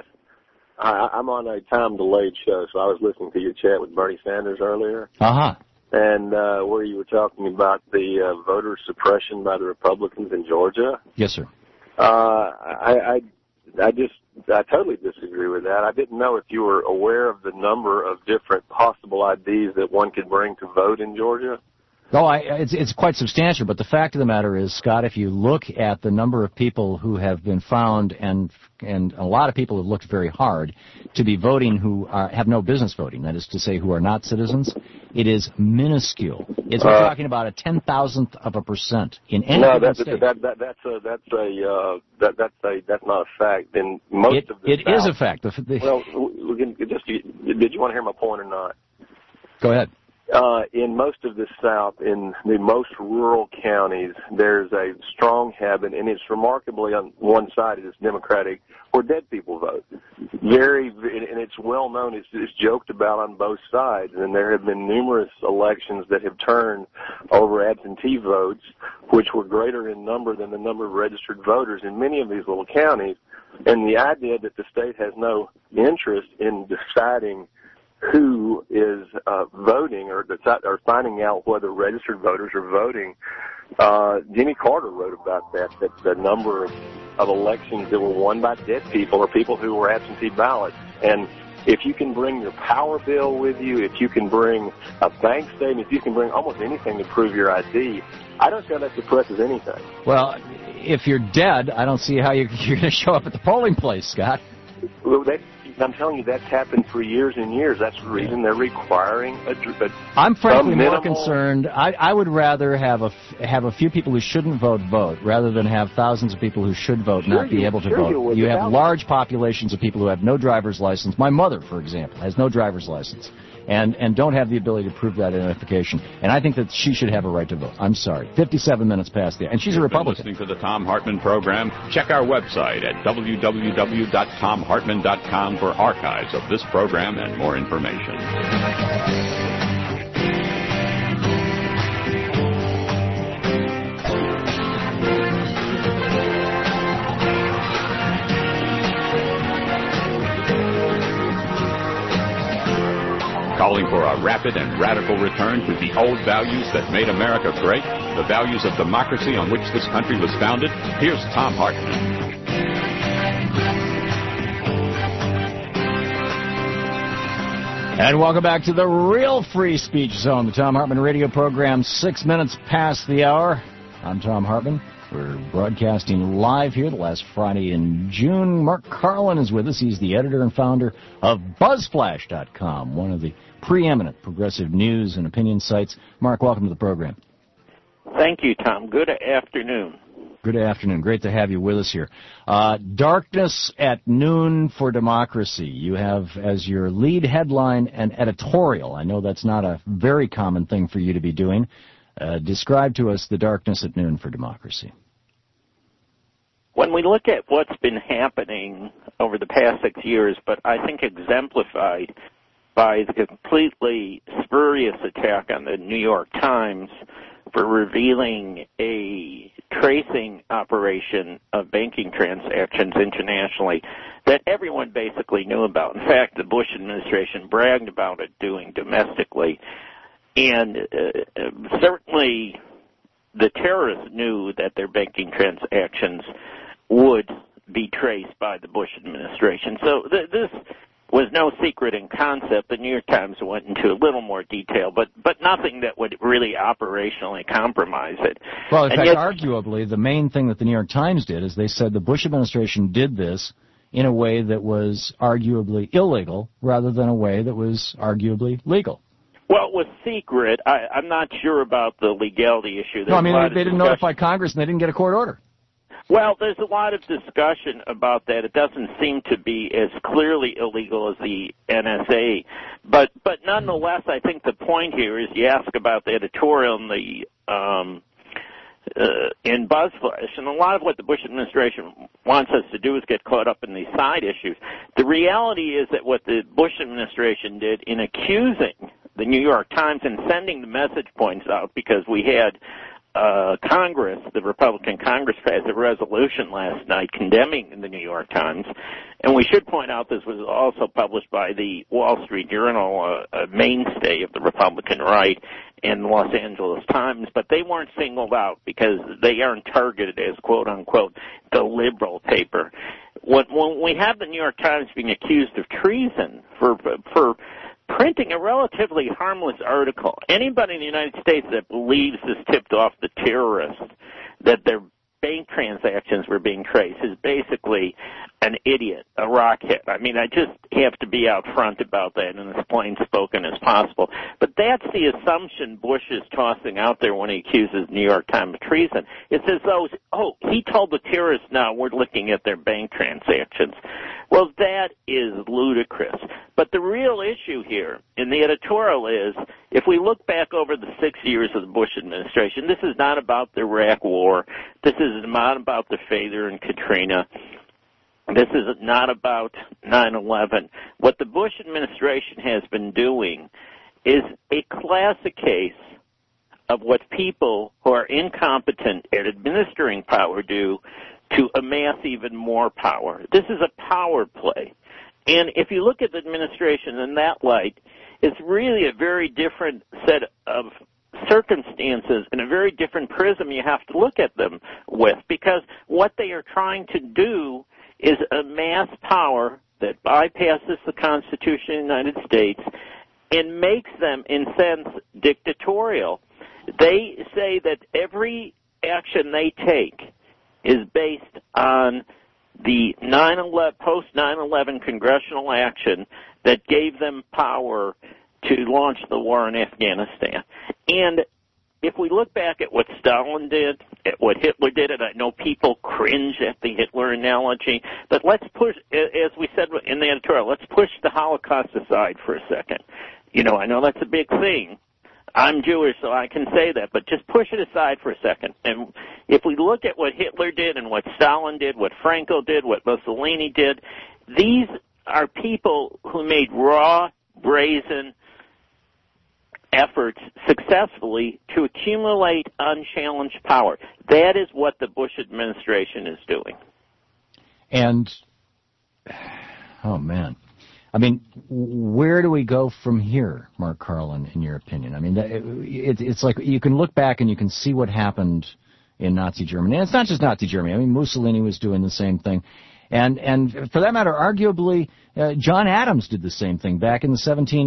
I'm on a time-delayed show, so I was listening to your chat with Bernie Sanders earlier. Uh-huh. And where you were talking about the voter suppression by the Republicans in Georgia. Yes, sir. I totally disagree with that. I didn't know if you were aware of the number of different possible IDs that one could bring to vote in Georgia. Oh, it's quite substantial, but the fact of the matter is, Scott, if you look at the number of people who have been found, and a lot of people have looked very hard to be voting who have no business voting, that is to say, who are not citizens, it is minuscule. We're talking about a 10,000% in any given state. That's not a fact. In most of the it is a fact. Did you want to hear my point or not? Go ahead. In most of the South, in the most rural counties, there's a strong habit, and it's remarkably on one side, it's Democratic, where dead people vote. And it's well known, it's joked about on both sides, and there have been numerous elections that have turned over absentee votes, which were greater in number than the number of registered voters in many of these little counties. And the idea that the state has no interest in deciding who is voting or finding out whether registered voters are voting. Jimmy Carter wrote about that the number of elections that were won by dead people or people who were absentee ballots. And if you can bring your power bill with you, if you can bring a bank statement, if you can bring almost anything to prove your ID, I don't see how that suppresses anything. Well, if you're dead, I don't see how you're going to show up at the polling place, Scott. Well, I'm telling you, that's happened for years and years. That's the reason they're requiring I'm frankly more concerned. I would rather have a few people who shouldn't vote rather than have thousands of people who should vote not be able to vote. You have large populations of people who have no driver's license. My mother, for example, has no driver's license. and don't have the ability to prove that identification. And I think that she should have a right to vote. I'm sorry. 57 minutes past the... And she's a Republican. Listening to the Thom Hartmann program, check our website at www.thomhartmann.com for archives of this program and more information. Calling for a rapid and radical return to the old values that made America great, the values of democracy on which this country was founded, here's Thom Hartmann. And welcome back to the real free speech zone, the Thom Hartmann radio program, 6 minutes past the hour. I'm Thom Hartmann. We're broadcasting live here the last Friday in June. Mark Carlin is with us. He's the editor and founder of BuzzFlash.com, one of the preeminent progressive news and opinion sites. Mark, welcome to the program. Thank you, Tom. Good afternoon. Good afternoon. Great to have you with us here. Darkness at Noon for Democracy. You have as your lead headline an editorial. I know that's not a very common thing for you to be doing. Describe to us the darkness at noon for democracy. When we look at what's been happening over the past 6 years, but I think exemplified by the completely spurious attack on the New York Times for revealing a tracing operation of banking transactions internationally that everyone basically knew about. In fact, the Bush administration bragged about it doing domestically. And certainly the terrorists knew that their banking transactions would be traced by the Bush administration. So this was no secret in concept. The New York Times went into a little more detail, but nothing that would really operationally compromise it. Well, in fact, arguably, the main thing that the New York Times did is they said the Bush administration did this in a way that was arguably illegal rather than a way that was arguably legal. Well, it was secret. I'm not sure about the legality issue. No, I mean, they didn't notify Congress and they didn't get a court order. Well, there's a lot of discussion about that. It doesn't seem to be as clearly illegal as the NSA. But nonetheless, I think the point here is you ask about the editorial in BuzzFlash, and a lot of what the Bush administration wants us to do is get caught up in these side issues. The reality is that what the Bush administration did in accusing the New York Times and sending the message points out, because we had Congress, the Republican Congress, passed a resolution last night condemning the New York Times. And we should point out this was also published by the Wall Street Journal, a mainstay of the Republican right, and the Los Angeles Times. But they weren't singled out because they aren't targeted as, quote unquote, the liberal paper. When we have the New York Times being accused of treason for printing a relatively harmless article, anybody in the United States that believes this tipped off the terrorists that their bank transactions were being traced is basically an idiot, a rockhead. I mean, I just have to be out front about that and as plain spoken as possible. But that's the assumption Bush is tossing out there when he accuses New York Times of treason. It's as though, he told the terrorists now we're looking at their bank transactions. Well, that is ludicrous. But the real issue here in the editorial is, if we look back over the 6 years of the Bush administration, this is not about the Iraq War. This is not about the failure in Katrina. This is not about 9/11. What the Bush administration has been doing is a classic case of what people who are incompetent at administering power do to amass even more power. This is a power play. And if you look at the administration in that light, it's really a very different set of circumstances and a very different prism you have to look at them with, because what they are trying to do is amass power that bypasses the Constitution of the United States and makes them, in sense, dictatorial. They say that every action they take is based on the post 9/11 congressional action that gave them power to launch the war in Afghanistan. And if we look back at what Stalin did, at what Hitler did, and I know people cringe at the Hitler analogy, but let's push, as we said in the editorial, let's push the Holocaust aside for a second. I know that's a big thing. I'm Jewish, so I can say that, but just push it aside for a second. And if we look at what Hitler did and what Stalin did, what Franco did, what Mussolini did, these are people who made raw, brazen efforts successfully to accumulate unchallenged power. That is what the Bush administration is doing. And, oh man, I mean, where do we go from here, Mark Carlin, in your opinion? I mean, it's like you can look back and you can see what happened in Nazi Germany. And it's not just Nazi Germany. I mean, Mussolini was doing the same thing. And for that matter, arguably, John Adams did the same thing back in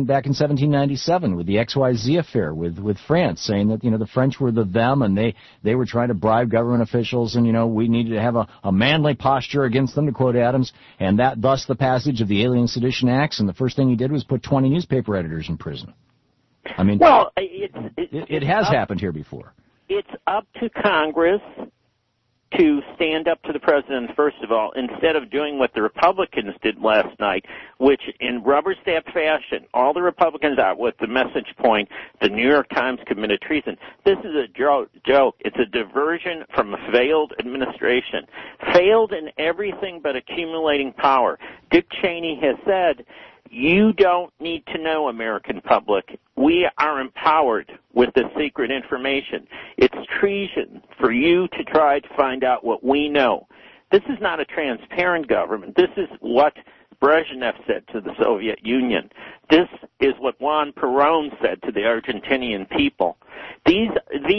1797 with the XYZ affair with France, saying that, the French were the them and they were trying to bribe government officials and, we needed to have a manly posture against them, to quote Adams, and that thus the passage of the Alien Sedition Acts, and the first thing he did was put 20 newspaper editors in prison. I mean, well, it has happened here before. It's up to Congress to stand up to the president, first of all, instead of doing what the Republicans did last night, which in rubber stamp fashion, all the Republicans out with the message point, the New York Times committed treason. This is a joke. It's a diversion from a failed administration. Failed in everything but accumulating power. Dick Cheney has said, you don't need to know, American public. We are empowered with the secret information. It's treason for you to try to find out what we know. This is not a transparent government. This is what Brezhnev said to the Soviet Union. This is what Juan Perón said to the Argentinian people. These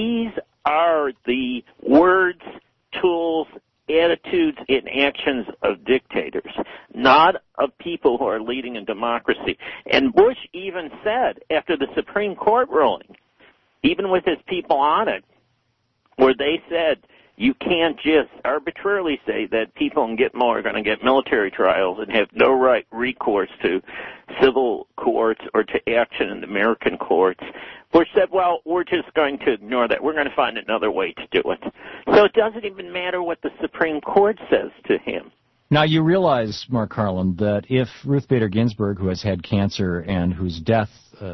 are the words, tools, attitudes and actions of dictators, not of people who are leading a democracy. And Bush even said, after the Supreme Court ruling, even with his people on it, where they said you can't just arbitrarily say that people in Gitmo are going to get military trials and have no right recourse to civil courts or to action in the American courts. Bush said, well, we're just going to ignore that. We're going to find another way to do it. So it doesn't even matter what the Supreme Court says to him. Now, you realize, Mark Carlin, that if Ruth Bader Ginsburg, who has had cancer and whose death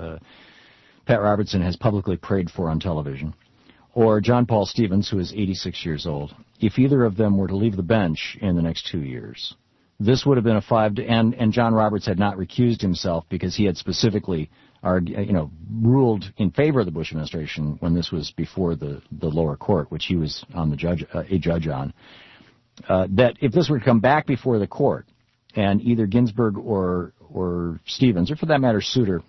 Pat Robertson has publicly prayed for on television, or John Paul Stevens, who is 86 years old, if either of them were to leave the bench in the next 2 years, this would have been and John Roberts had not recused himself because he had specifically ruled in favor of the Bush administration when this was before the lower court, which he was on a judge on, that if this were to come back before the court and either Ginsburg or Stevens, or for that matter Souter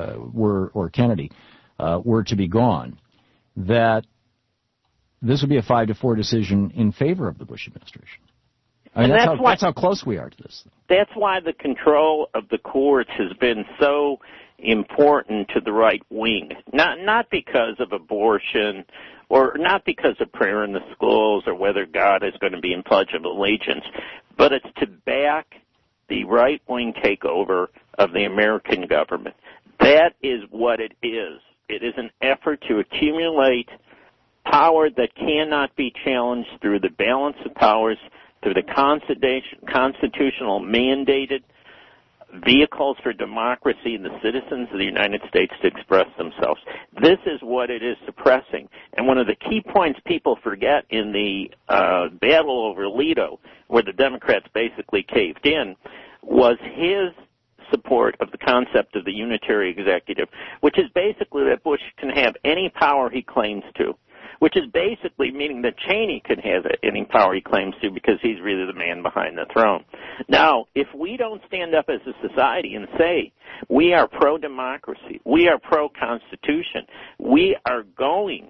or Kennedy, were to be gone, that this would be a 5-4 decision in favor of the Bush administration. I mean, that's how close we are to this. That's why the control of the courts has been so important to the right wing. Not because of abortion or not because of prayer in the schools or whether God is going to be in Pledge of Allegiance, but it's to back the right wing takeover of the American government. That is what it is. It is an effort to accumulate power that cannot be challenged through the balance of powers, through the constitutional mandated vehicles for democracy and the citizens of the United States to express themselves. This is what it is suppressing. And one of the key points people forget in the battle over Alito, where the Democrats basically caved in, was his support of the concept of the unitary executive, which is basically that Bush can have any power he claims to, which is basically meaning that Cheney can have any power he claims to because he's really the man behind the throne. Now, if we don't stand up as a society and say we are pro-democracy, we are pro-constitution, we are going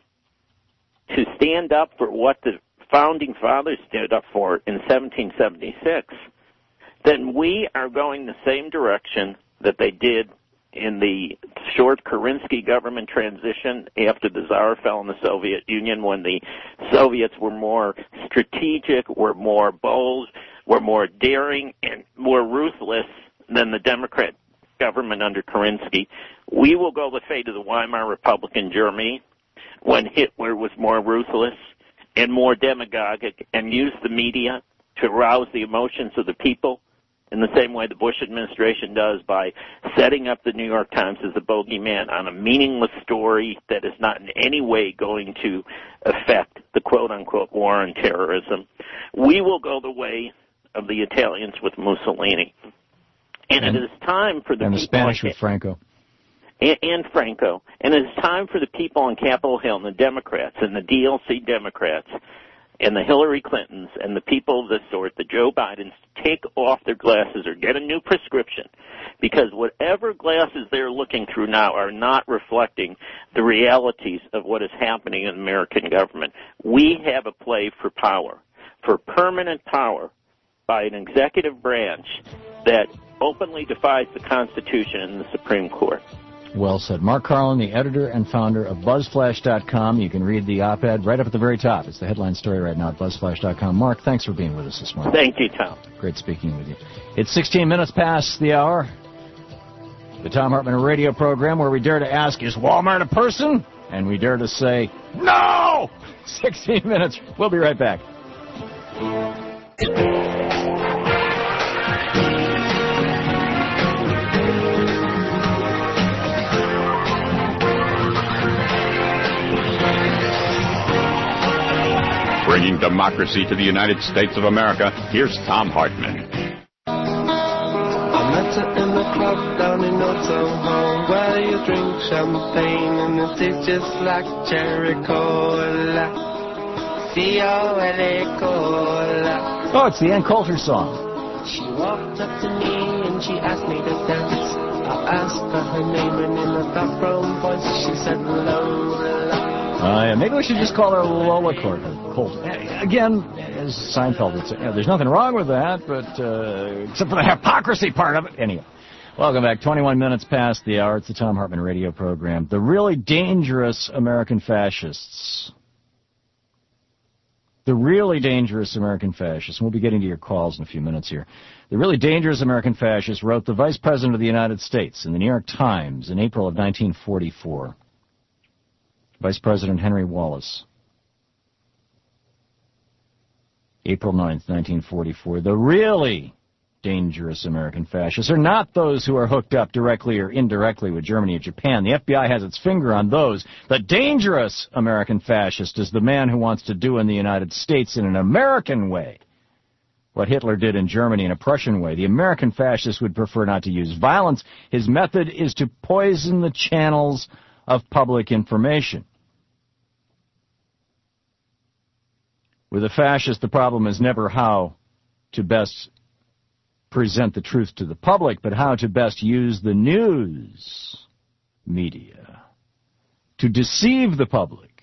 to stand up for what the founding fathers stood up for in 1776, then we are going the same direction that they did in the short Kerensky government transition after the Tsar fell in the Soviet Union, when the Soviets were more strategic, were more bold, were more daring, and more ruthless than the Democrat government under Kerensky. We will go the fate of the Weimar Republic in Germany, when Hitler was more ruthless and more demagogic and used the media to arouse the emotions of the people in the same way the Bush administration does by setting up the New York Times as the bogeyman on a meaningless story that is not in any way going to affect the quote-unquote war on terrorism. We will go the way of the Italians with Mussolini. And it is time for the and people the Spanish with Franco. And Franco. And it is time for the people on Capitol Hill and the Democrats and the DLC Democrats and the Hillary Clintons and the people of this sort, the Joe Bidens, to take off their glasses or get a new prescription, because whatever glasses they're looking through now are not reflecting the realities of what is happening in the American government. We have a play for power, for permanent power by an executive branch that openly defies the Constitution and the Supreme Court. Well said. Mark Carlin, the editor and founder of BuzzFlash.com. You can read the op-ed right up at the very top. It's the headline story right now at BuzzFlash.com. Mark, thanks for being with us this morning. Thank you, Tom. Great speaking with you. It's 16 minutes past the hour. The Thom Hartmann radio program where we dare to ask, is Walmart a person? And we dare to say, no! 16 minutes. We'll be right back. Bringing democracy to the United States of America, here's Thom Hartmann. I met her in the club down in Old Soho, where you drink champagne and it tastes just like cherry cola. C-O-L-A cola. Oh, it's the Ann Coulter song. She walked up to me and she asked me to dance. I asked her her name and in a dark brown voice she said Lola. Maybe we should just call her Lola Coulter. Again, as Seinfeld would say, there's nothing wrong with that, but except for the hypocrisy part of it. Anyway, welcome back. 21 minutes past the hour. It's the Thom Hartmann radio program. The really dangerous American fascists. The really dangerous American fascists. And we'll be getting to your calls in a few minutes here. The really dangerous American fascists wrote the Vice President of the United States in the New York Times in April of 1944. Vice President Henry Wallace. April 9th, 1944. The really dangerous American fascists are not those who are hooked up directly or indirectly with Germany or Japan. The FBI has its finger on those. The dangerous American fascist is the man who wants to do in the United States in an American way what Hitler did in Germany in a Prussian way. The American fascist would prefer not to use violence. His method is to poison the channels of public information. With a fascist, the problem is never how to best present the truth to the public, but how to best use the news media to deceive the public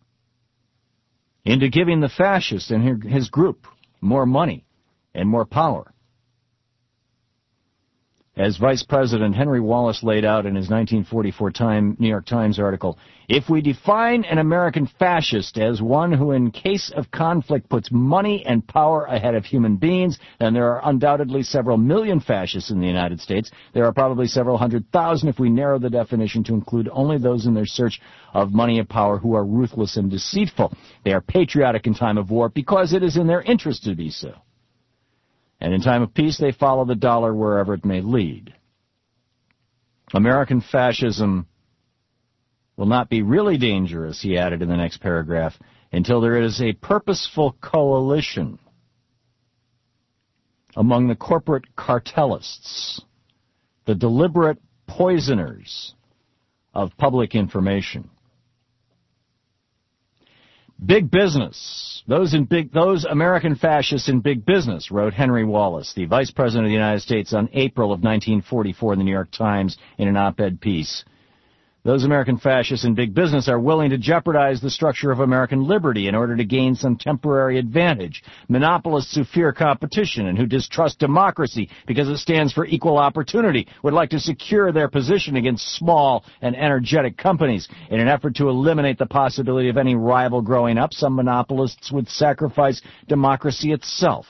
into giving the fascist and his group more money and more power. As Vice President Henry Wallace laid out in his 1944 New York Times article, if we define an American fascist as one who in case of conflict puts money and power ahead of human beings, then there are undoubtedly several million fascists in the United States. There are probably several 100,000 if we narrow the definition to include only those in their search of money and power who are ruthless and deceitful. They are patriotic in time of war because it is in their interest to be so. And in time of peace, they follow the dollar wherever it may lead. American fascism will not be really dangerous, he added in the next paragraph, until there is a purposeful coalition among the corporate cartelists, the deliberate poisoners of public information. Big business. Those American fascists in big business, wrote Henry Wallace, the Vice President of the United States, on April of 1944 in the New York Times in an op-ed piece. Those American fascists in big business are willing to jeopardize the structure of American liberty in order to gain some temporary advantage. Monopolists who fear competition and who distrust democracy because it stands for equal opportunity would like to secure their position against small and energetic companies. In an effort to eliminate the possibility of any rival growing up, some monopolists would sacrifice democracy itself.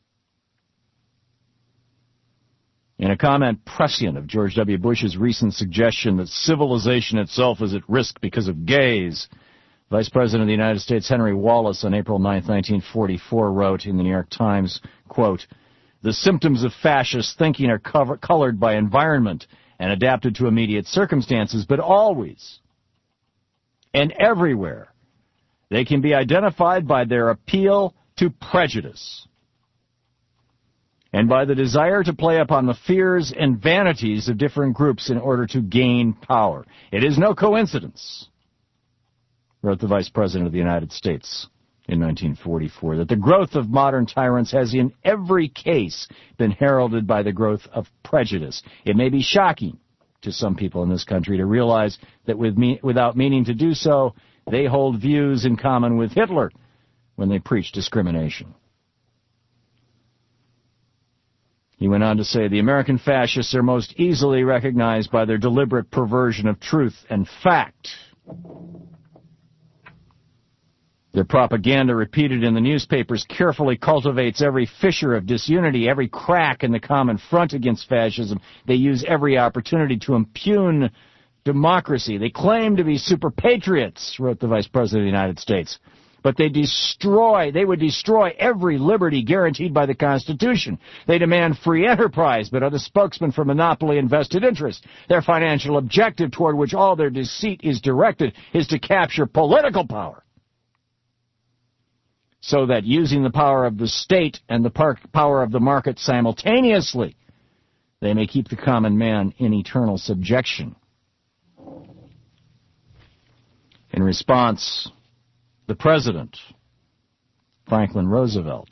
In a comment prescient of George W. Bush's recent suggestion that civilization itself is at risk because of gays, Vice President of the United States Henry Wallace on April 9, 1944, wrote in the New York Times, quote, The symptoms of fascist thinking are colored by environment and adapted to immediate circumstances, but always and everywhere they can be identified by their appeal to prejudice and by the desire to play upon the fears and vanities of different groups in order to gain power. It is no coincidence, wrote the Vice President of the United States in 1944, that the growth of modern tyrants has in every case been heralded by the growth of prejudice. It may be shocking to some people in this country to realize that without meaning to do so, they hold views in common with Hitler when they preach discrimination. He went on to say, the American fascists are most easily recognized by their deliberate perversion of truth and fact. Their propaganda, repeated in the newspapers, carefully cultivates every fissure of disunity, every crack in the common front against fascism. They use every opportunity to impugn democracy. They claim to be super patriots, wrote the Vice President of the United States. But they would destroy every liberty guaranteed by the Constitution. They demand free enterprise, but are the spokesmen for monopoly and vested interest. Their financial objective, toward which all their deceit is directed, is to capture political power, so that using the power of the state and the power of the market simultaneously, they may keep the common man in eternal subjection. In response, the President, Franklin Roosevelt,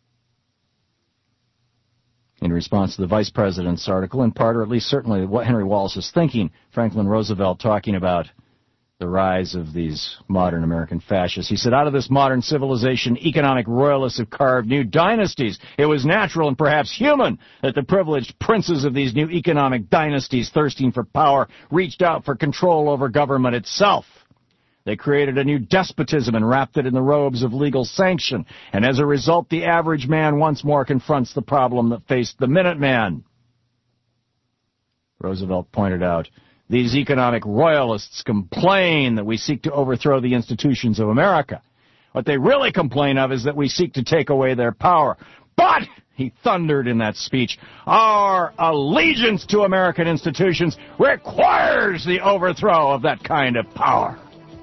in response to the Vice President's article, in part, or at least certainly what Henry Wallace is thinking, Franklin Roosevelt talking about the rise of these modern American fascists. He said, out of this modern civilization, economic royalists have carved new dynasties. It was natural and perhaps human that the privileged princes of these new economic dynasties, thirsting for power, reached out for control over government itself. They created a new despotism and wrapped it in the robes of legal sanction. And as a result, the average man once more confronts the problem that faced the Minuteman. Roosevelt pointed out, these economic royalists complain that we seek to overthrow the institutions of America. What they really complain of is that we seek to take away their power. But, he thundered in that speech, our allegiance to American institutions requires the overthrow of that kind of power.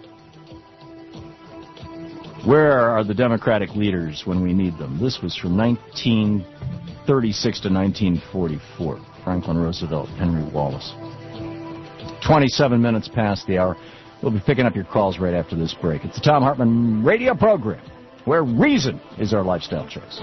Where are the Democratic leaders when we need them? This was from 1936 to 1944. Franklin Roosevelt, Henry Wallace. 27 minutes past the hour. We'll be picking up your calls right after this break. It's the Thom Hartmann radio program, where reason is our lifestyle choice.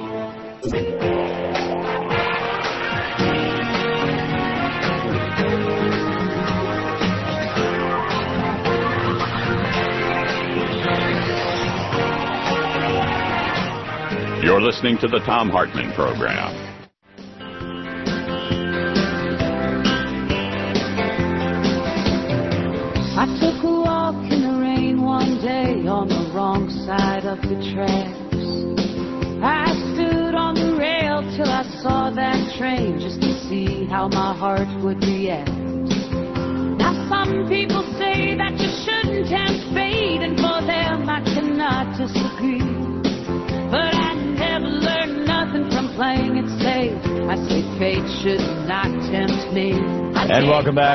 You're listening to the Thom Hartmann program. I took a walk in the rain one day on the wrong side of the tracks. I stood on the rail till I saw that train just to see how my heart would react. Now some people say that you shouldn't tempt fate, and for them I cannot disagree. But I never learned nothing from playing it safe. I say fate should not tempt me. And welcome back.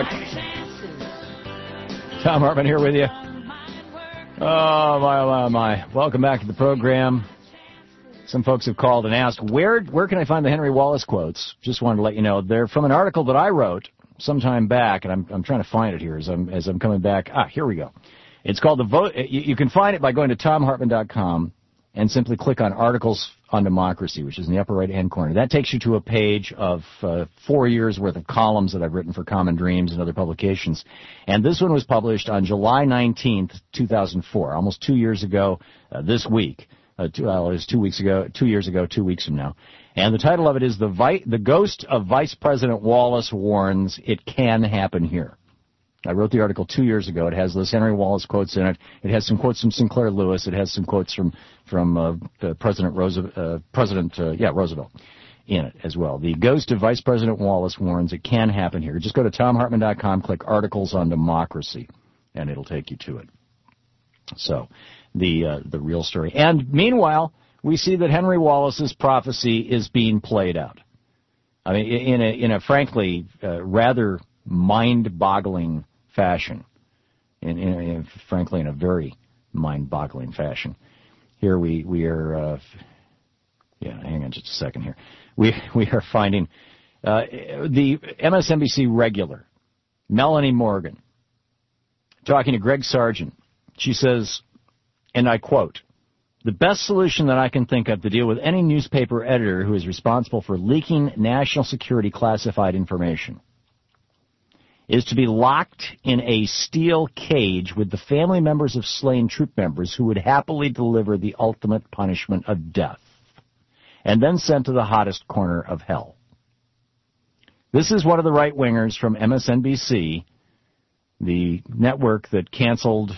Thom Hartmann here with you. Oh, my. Welcome back to the program. Some folks have called and asked, where can I find the Henry Wallace quotes? Just wanted to let you know. They're from an article that I wrote some time back, and I'm trying to find it here as I'm coming back. Here we go. It's called The Vote. You can find it by going to ThomHartmann.com and simply click on Articles on Democracy, which is in the upper right-hand corner. That takes you to a page of 4 years' worth of columns that I've written for Common Dreams and other publications. And this one was published on July 19th, 2004, almost 2 years ago this week. It was 2 weeks ago, 2 years ago, 2 weeks from now. And the title of it is The Ghost of Vice President Wallace Warns It Can Happen Here. I wrote the article 2 years ago. It has those Henry Wallace quotes in it. It has some quotes from Sinclair Lewis. It has some quotes from President Roosevelt in it as well. The Ghost of Vice President Wallace Warns It Can Happen Here. Just go to ThomHartmann.com, click Articles on Democracy, and it'll take you to it. So, the real story. And meanwhile, we see that Henry Wallace's prophecy is being played out. I mean, in a frankly rather mind-boggling fashion. Frankly, in a very mind-boggling fashion. Here we are. Hang on just a second here. We are finding the MSNBC regular, Melanie Morgan, talking to Greg Sargent. She says, and I quote, "The best solution that I can think of to deal with any newspaper editor who is responsible for leaking national security classified information is to be locked in a steel cage with the family members of slain troop members who would happily deliver the ultimate punishment of death, and then sent to the hottest corner of hell." This is one of the right-wingers from MSNBC, the network that canceled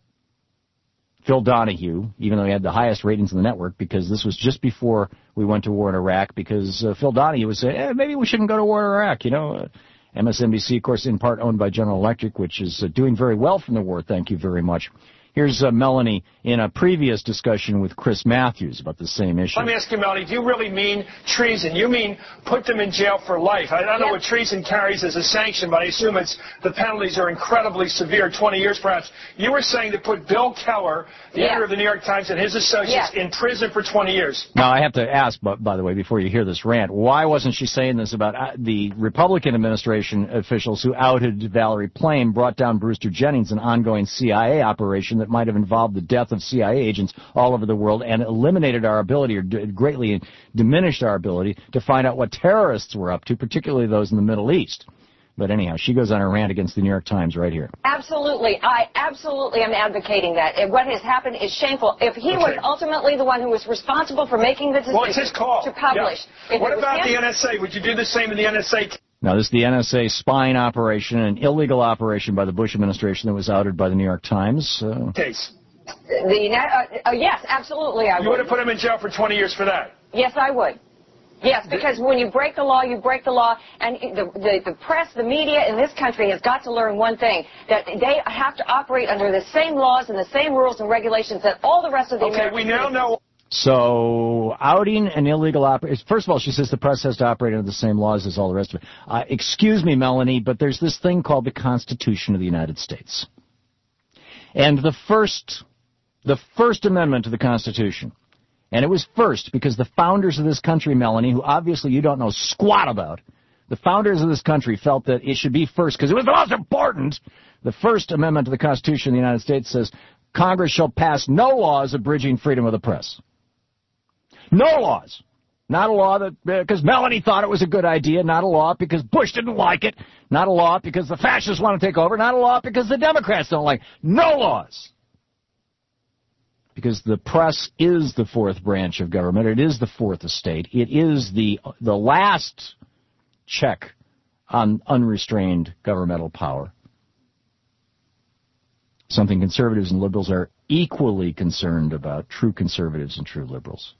Phil Donahue, even though he had the highest ratings in the network, because this was just before we went to war in Iraq, because Phil Donahue was saying, maybe we shouldn't go to war in Iraq, MSNBC, of course, in part owned by General Electric, which is doing very well from the war, thank you very much. Here's Melanie in a previous discussion with Chris Matthews about the same issue. Let me ask you, Melanie, do you really mean treason? You mean put them in jail for life? I don't know what treason carries as a sanction, but I assume the penalties are incredibly severe, 20 years perhaps. You were saying to put Bill Keller, the editor of the New York Times, and his associates in prison for 20 years. Now, I have to ask, by the way, before you hear this rant, why wasn't she saying this about the Republican administration officials who outed Valerie Plame, brought down Brewster Jennings, an ongoing CIA operation that might have involved the death of CIA agents all over the world and eliminated our ability or greatly diminished our ability to find out what terrorists were up to, particularly those in the Middle East. But anyhow, she goes on a rant against the New York Times right here. Absolutely. I absolutely am advocating that. And what has happened is shameful. If he was ultimately the one who was responsible for making the decision it's his call to publish. Yeah. What about the NSA? Would you do the same in the NSA? Now, this is the NSA spying operation, an illegal operation by the Bush administration that was outed by the New York Times. Case. Yes, absolutely, I would. You would have put him in jail for 20 years for that? Yes, I would. Yes, because when you break the law, you break the law, and the press, the media in this country has got to learn one thing, that they have to operate under the same laws and the same rules and regulations that all the rest of the American we now know. So, outing an illegal operation. First of all, she says the press has to operate under the same laws as all the rest of it. Excuse me, Melanie, but there's this thing called the Constitution of the United States. And the first amendment to the Constitution, and it was first because the founders of this country, Melanie, who obviously you don't know squat about, the founders of this country felt that it should be first because it was the most important. The First Amendment to the Constitution of the United States says, Congress shall pass no laws abridging freedom of the press. No laws. Not a law that because Melanie thought it was a good idea. Not a law because Bush didn't like it. Not a law because the fascists want to take over. Not a law because the Democrats don't like it. No laws. Because the press is the fourth branch of government. It is the fourth estate. It is the last check on unrestrained governmental power. Something conservatives and liberals are equally concerned about, true conservatives and true liberals.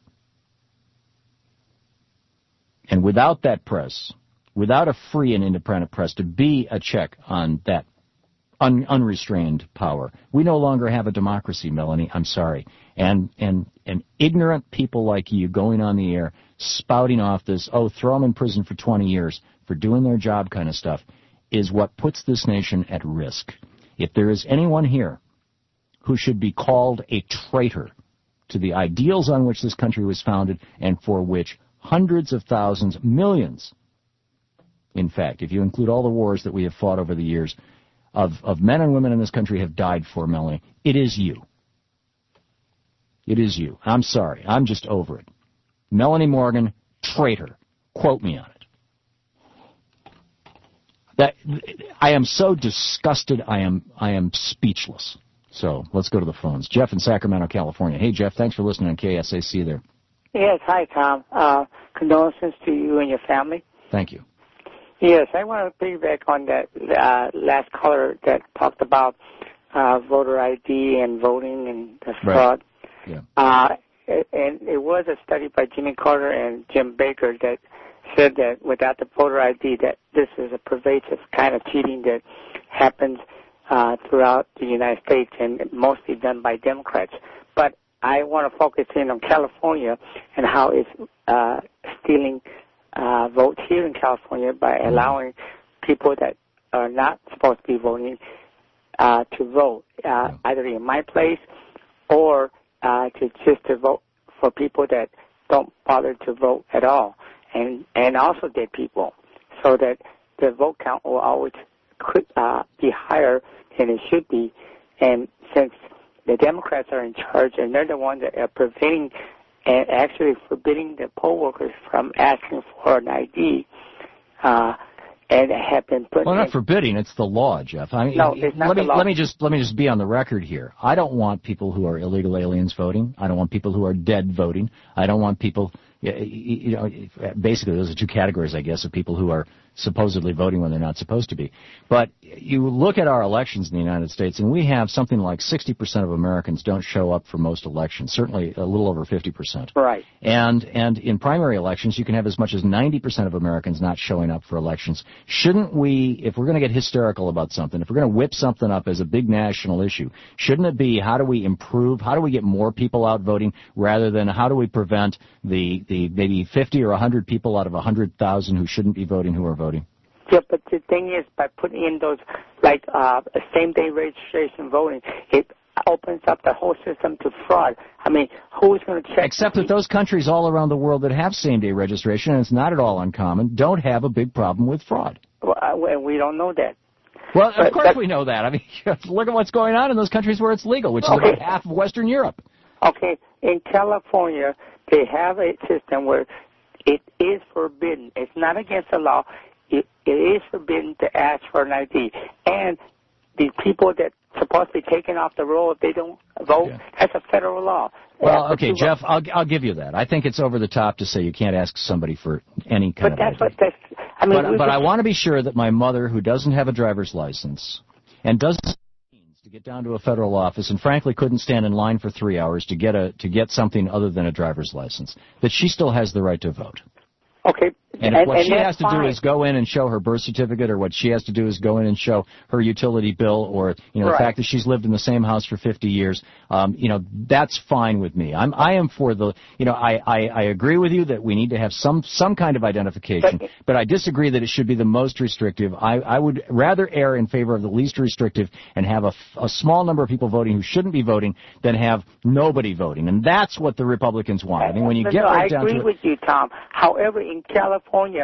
And without that press, without a free and independent press to be a check on that unrestrained power, we no longer have a democracy, Melanie. I'm sorry. And ignorant people like you going on the air, spouting off this, throw them in prison for 20 years for doing their job kind of stuff, is what puts this nation at risk. If there is anyone here who should be called a traitor to the ideals on which this country was founded and for which hundreds of thousands, millions, in fact, if you include all the wars that we have fought over the years, of men and women in this country have died for, Melanie, it is you. It is you. I'm sorry. I'm just over it. Melanie Morgan, traitor. Quote me on it. I am so disgusted, I am speechless. So let's go to the phones. Jeff in Sacramento, California. Hey, Jeff, thanks for listening on KSAC there. Yes, hi, Tom. Condolences to you and your family. Thank you. Yes, I want to piggyback on that last caller that talked about voter ID and voting and the fraud. Yeah. And it was a study by Jimmy Carter and Jim Baker that said that without the voter ID, that this is a pervasive kind of cheating that happens throughout the United States and mostly done by Democrats. But I want to focus in on California and how it's stealing vote here in California by allowing people that are not supposed to be voting to vote, either in my place or to vote for people that don't bother to vote at all, and also dead people, so that the vote count will always be higher than it should be. And since the Democrats are in charge and they're the ones that are preventing and actually forbidding the poll workers from asking for an ID, and have been put. Well, not forbidding; it's the law, Jeff. I mean, no, it's not the law. Let me just be on the record here. I don't want people who are illegal aliens voting. I don't want people who are dead voting. I don't want people. You know, basically, those are two categories, I guess, of people who are supposedly voting when they're not supposed to be. But you look at our elections in the United States, and we have something like 60% of Americans don't show up for most elections, certainly a little over 50%. Right. And in primary elections, you can have as much as 90% of Americans not showing up for elections. Shouldn't we, if we're going to get hysterical about something, if we're going to whip something up as a big national issue, shouldn't it be how do we improve, how do we get more people out voting, rather than how do we prevent the maybe 50 or 100 people out of 100,000 who shouldn't be voting who are voting? Yeah, but the thing is, by putting in those, like, same-day registration voting, it opens up the whole system to fraud. I mean, who's going to check? Except that those countries all around the world that have same-day registration, and it's not at all uncommon, don't have a big problem with fraud. Well, we don't know that. Well, of course we know that. I mean, look at what's going on in those countries where it's legal, which is about half of Western Europe. Okay, in California, they have a system where it is forbidden. It's not against the law. It is forbidden to ask for an ID. And the people that supposed to be taken off the roll if they don't vote, that's a federal law. Well, okay, Jeff, I'll give you that. I think it's over the top to say you can't ask somebody for any kind of ID. But I want to be sure that my mother, who doesn't have a driver's license and doesn't have the means to get down to a federal office and frankly couldn't stand in line for 3 hours to get something other than a driver's license, that she still has the right to vote. Okay. And if what she has to do is go in and show her birth certificate, or what she has to do is go in and show her utility bill, or the fact that she's lived in the same house for 50 years, that's fine with me. I am for the, I agree with you that we need to have some kind of identification, but I disagree that it should be the most restrictive. I would rather err in favor of the least restrictive and have a small number of people voting who shouldn't be voting than have nobody voting, and that's what the Republicans want. I mean, when you get right down to it. I agree with you, Tom. However, in California,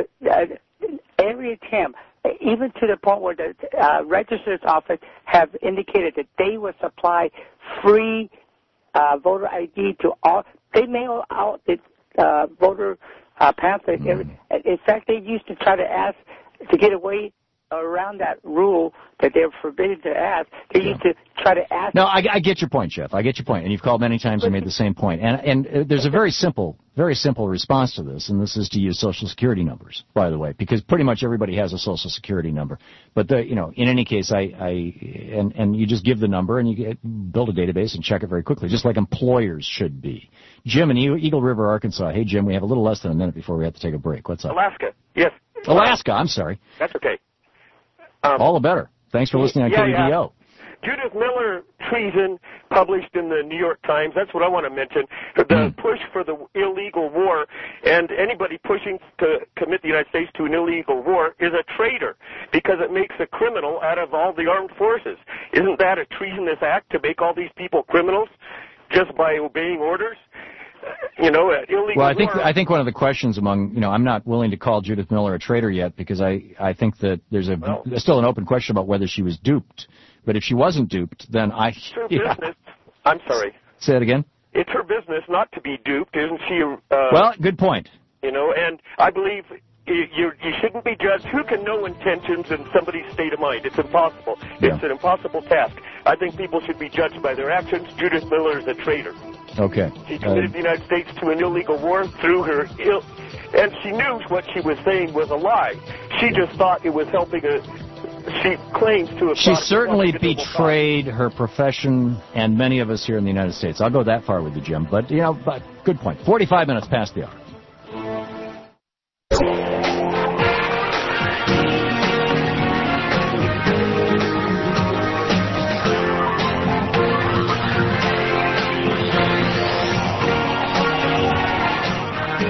every attempt, even to the point where the registrar's office have indicated that they will supply free voter ID to all. They mail out the voter pamphlet. In fact, they used to try to ask to get away around that rule that they're forbidden to ask. They used to try to ask. No, I get your point, Jeff. I get your point, and you've called many times and made the same point. And there's a very simple response to this, and this is to use Social Security numbers, by the way, because pretty much everybody has a Social Security number. But in any case, and you just give the number and you build a database and check it very quickly, just like employers should be. Jim in Eagle River, Arkansas. Hey, Jim, we have a little less than a minute before we have to take a break. What's up? Alaska. Yes. Alaska. I'm sorry. That's okay. All the better. Thanks for listening on KBBO. Judith Miller treason published in the New York Times. That's what I want to mention. The push for the illegal war, and anybody pushing to commit the United States to an illegal war is a traitor because it makes a criminal out of all the armed forces. Isn't that a treasonous act to make all these people criminals just by obeying orders? Illegal well, I war. think one of the questions among, I'm not willing to call Judith Miller a traitor yet because I think that there's still an open question about whether she was duped. But if she wasn't duped, then It's her business. I'm sorry. Say it again? It's her business not to be duped, isn't she? Well, good point. And I believe you shouldn't be judged. Who can know intentions in somebody's state of mind? It's impossible. Yeah. It's an impossible task. I think people should be judged by their actions. Judith Miller is a traitor. Okay. She committed the United States to an illegal war through her and she knew what she was saying was a lie. She just thought it was helping she claims to have. She certainly betrayed her profession and many of us here in the United States. I'll go that far with you, Jim. But, but good point. 45 minutes past the hour.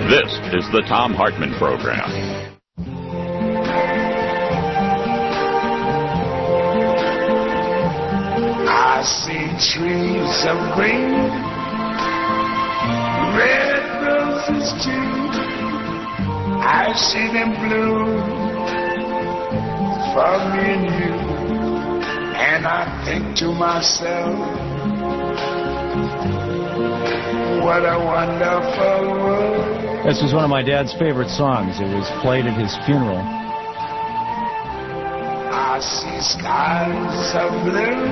This is the Thom Hartmann Program. I see trees of green, red roses too. I see them bloom for me and you. And I think to myself, what a wonderful world. This was one of my dad's favorite songs. It was played at his funeral. I see skies of blue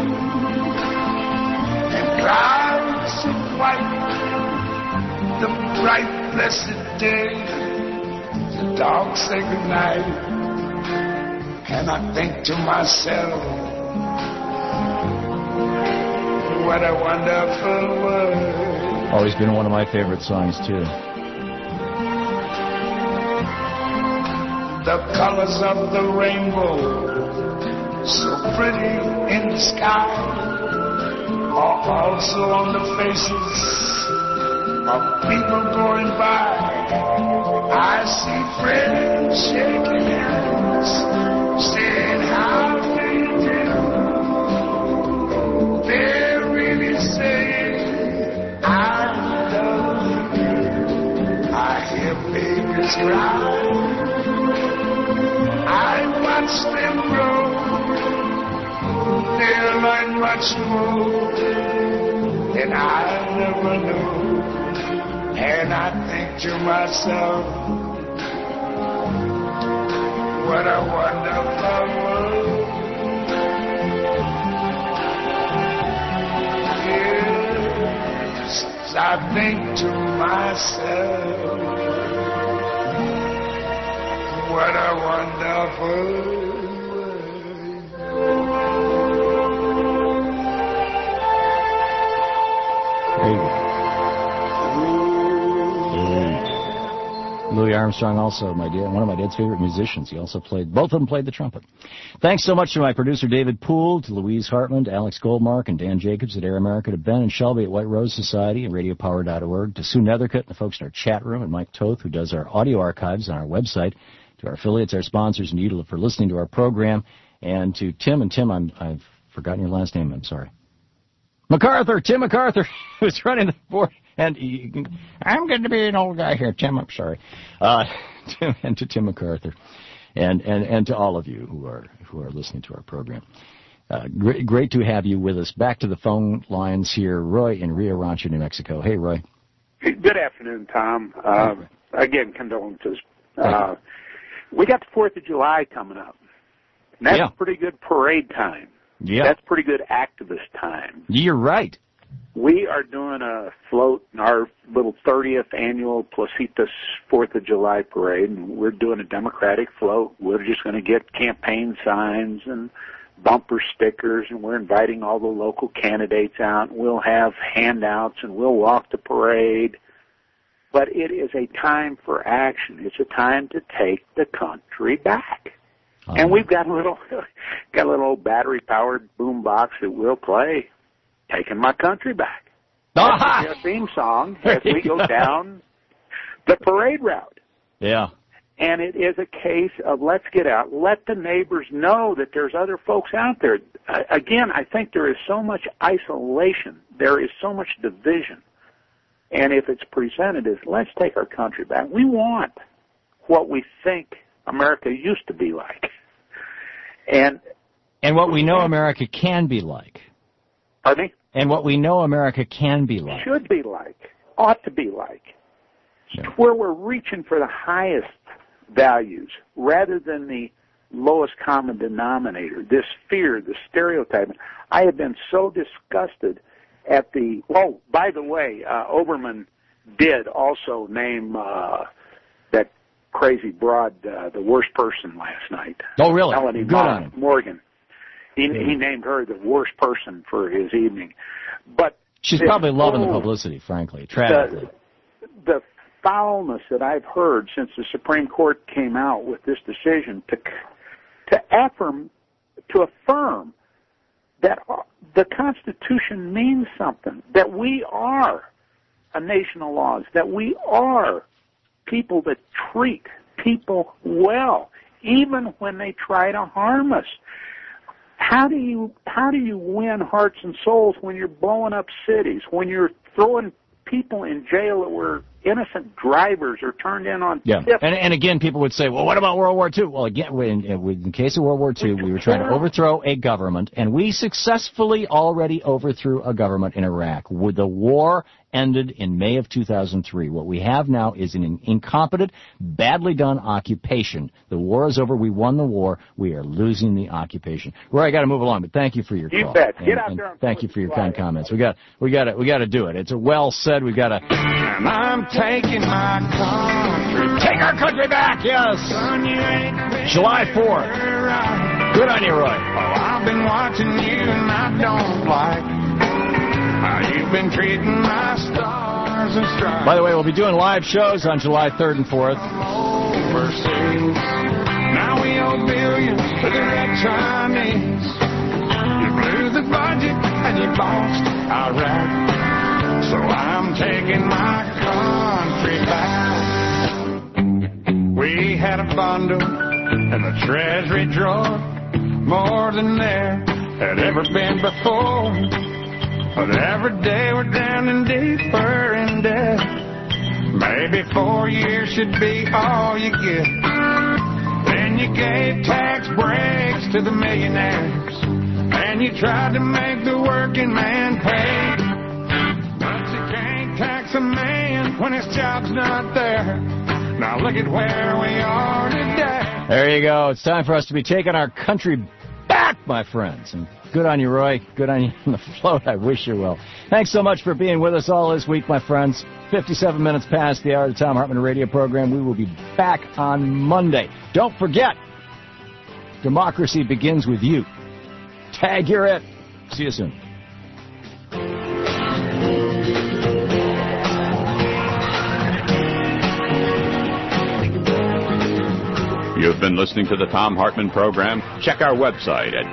and clouds of white. The bright, blessed day, the dark, sacred night. And I think to myself, what a wonderful world. Always been one of my favorite songs, too. The colors of the rainbow, so pretty in the sky, are also on the faces of people going by. I see friends shaking hands, saying how do you do. They're really saying I love you. I hear babies cry, I watch them grow. They'll learn much more than I never knew. And I think to myself, what a wonderful world. Yes, I think to myself, what a wonderful Louis Armstrong, also one of my dad's favorite musicians. He also both of them played the trumpet. Thanks so much to my producer David Poole, to Louise Hartman, to Alex Goldmark, and Dan Jacobs at Air America, to Ben and Shelby at White Rose Society and RadioPower.org, to Sue Nethercutt and the folks in our chat room, and Mike Toth, who does our audio archives on our website, to our affiliates, our sponsors, and you for listening to our program, and to Tim. And Tim, I've forgotten your last name. I'm sorry. MacArthur, Tim MacArthur, who's running the board. And I'm going to be an old guy here, Tim. I'm sorry. And to Tim MacArthur, and to all of you who are listening to our program. Great to have you with us. Back to the phone lines here. Roy in Rio Rancho, New Mexico. Hey, Roy. Good afternoon, Tom. Again, condolences. We got the 4th of July coming up. And that's pretty good parade time. Yeah. That's pretty good activist time. You're right. We are doing a float in our little 30th annual Placitas 4th of July parade, and we're doing a Democratic float. We're just going to get campaign signs and bumper stickers, and we're inviting all the local candidates out. We'll have handouts, and we'll walk the parade. But it is a time for action. It's a time to take the country back. And we've got a little battery-powered boom box that we'll play, Taking My Country Back. That's our theme song as we go down the parade route. Yeah. And it is a case of let's get out, let the neighbors know that there's other folks out there. Again, I think there is so much isolation. There is so much division. And if it's presented as let's take our country back, we want what we think America used to be like. And what we know America can be like. Pardon me? And what we know America can be like. Should be like. Ought to be like. Yeah. Where we're reaching for the highest values rather than the lowest common denominator. This fear, the stereotyping. I have been so disgusted at the... Oh, by the way, Oberman did also name that crazy broad the worst person last night. Oh, really? Melanie Good on him. Morgan. He named her the worst person for his evening. But she's probably loving the publicity, frankly, tragically. The foulness that I've heard since the Supreme Court came out with this decision to affirm that the Constitution means something, that we are a nation of laws, that we are people that treat people well, even when they try to harm us. How do you win hearts and souls when you're blowing up cities, when you're throwing people in jail that were innocent drivers or turned in on tips? And again, people would say, well, what about World War II? Well, again, in case of World War II, we were trying to overthrow a government, and we successfully already overthrew a government in Iraq. The war ended in May of 2003. What we have now is an incompetent, badly done occupation. The war is over. We won the war. We are losing the occupation. Roy, I got to move along, but thank you for your call. You bet. Get out there. Thank you for your kind comments. We got to do it. It's a well said. We got to. And I'm taking my country. Take our country back. Yes. July 4th. Good on you, Roy. Oh, I've been watching you, and I don't like how you've been treating my stars and stripes. By the way, we'll be doing live shows on July 3rd and 4th. Overseas. Now we owe billions to the red Chinese. You blew the budget and you lost Iraq. So I'm taking my country back. We had a bundle in the treasury drawer, more than there had ever been before. But every day we're drowning deeper in debt. Maybe 4 years should be all you get. Then you gave tax breaks to the millionaires, and you tried to make the working man pay. But you can't tax a man when his job's not there. Now look at where we are today. There you go. It's time for us to be taking our country back, my friends. And good on you, Roy. Good on you on the float. I wish you well. Thanks so much for being with us all this week, my friends. 57 minutes past the hour of the Thom Hartmann radio program. We will be back on Monday. Don't forget, democracy begins with you. Tag, you're it. See you soon. You've been listening to the Thom Hartmann program. Check our website at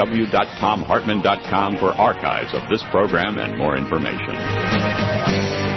www.thomhartmann.com for archives of this program and more information.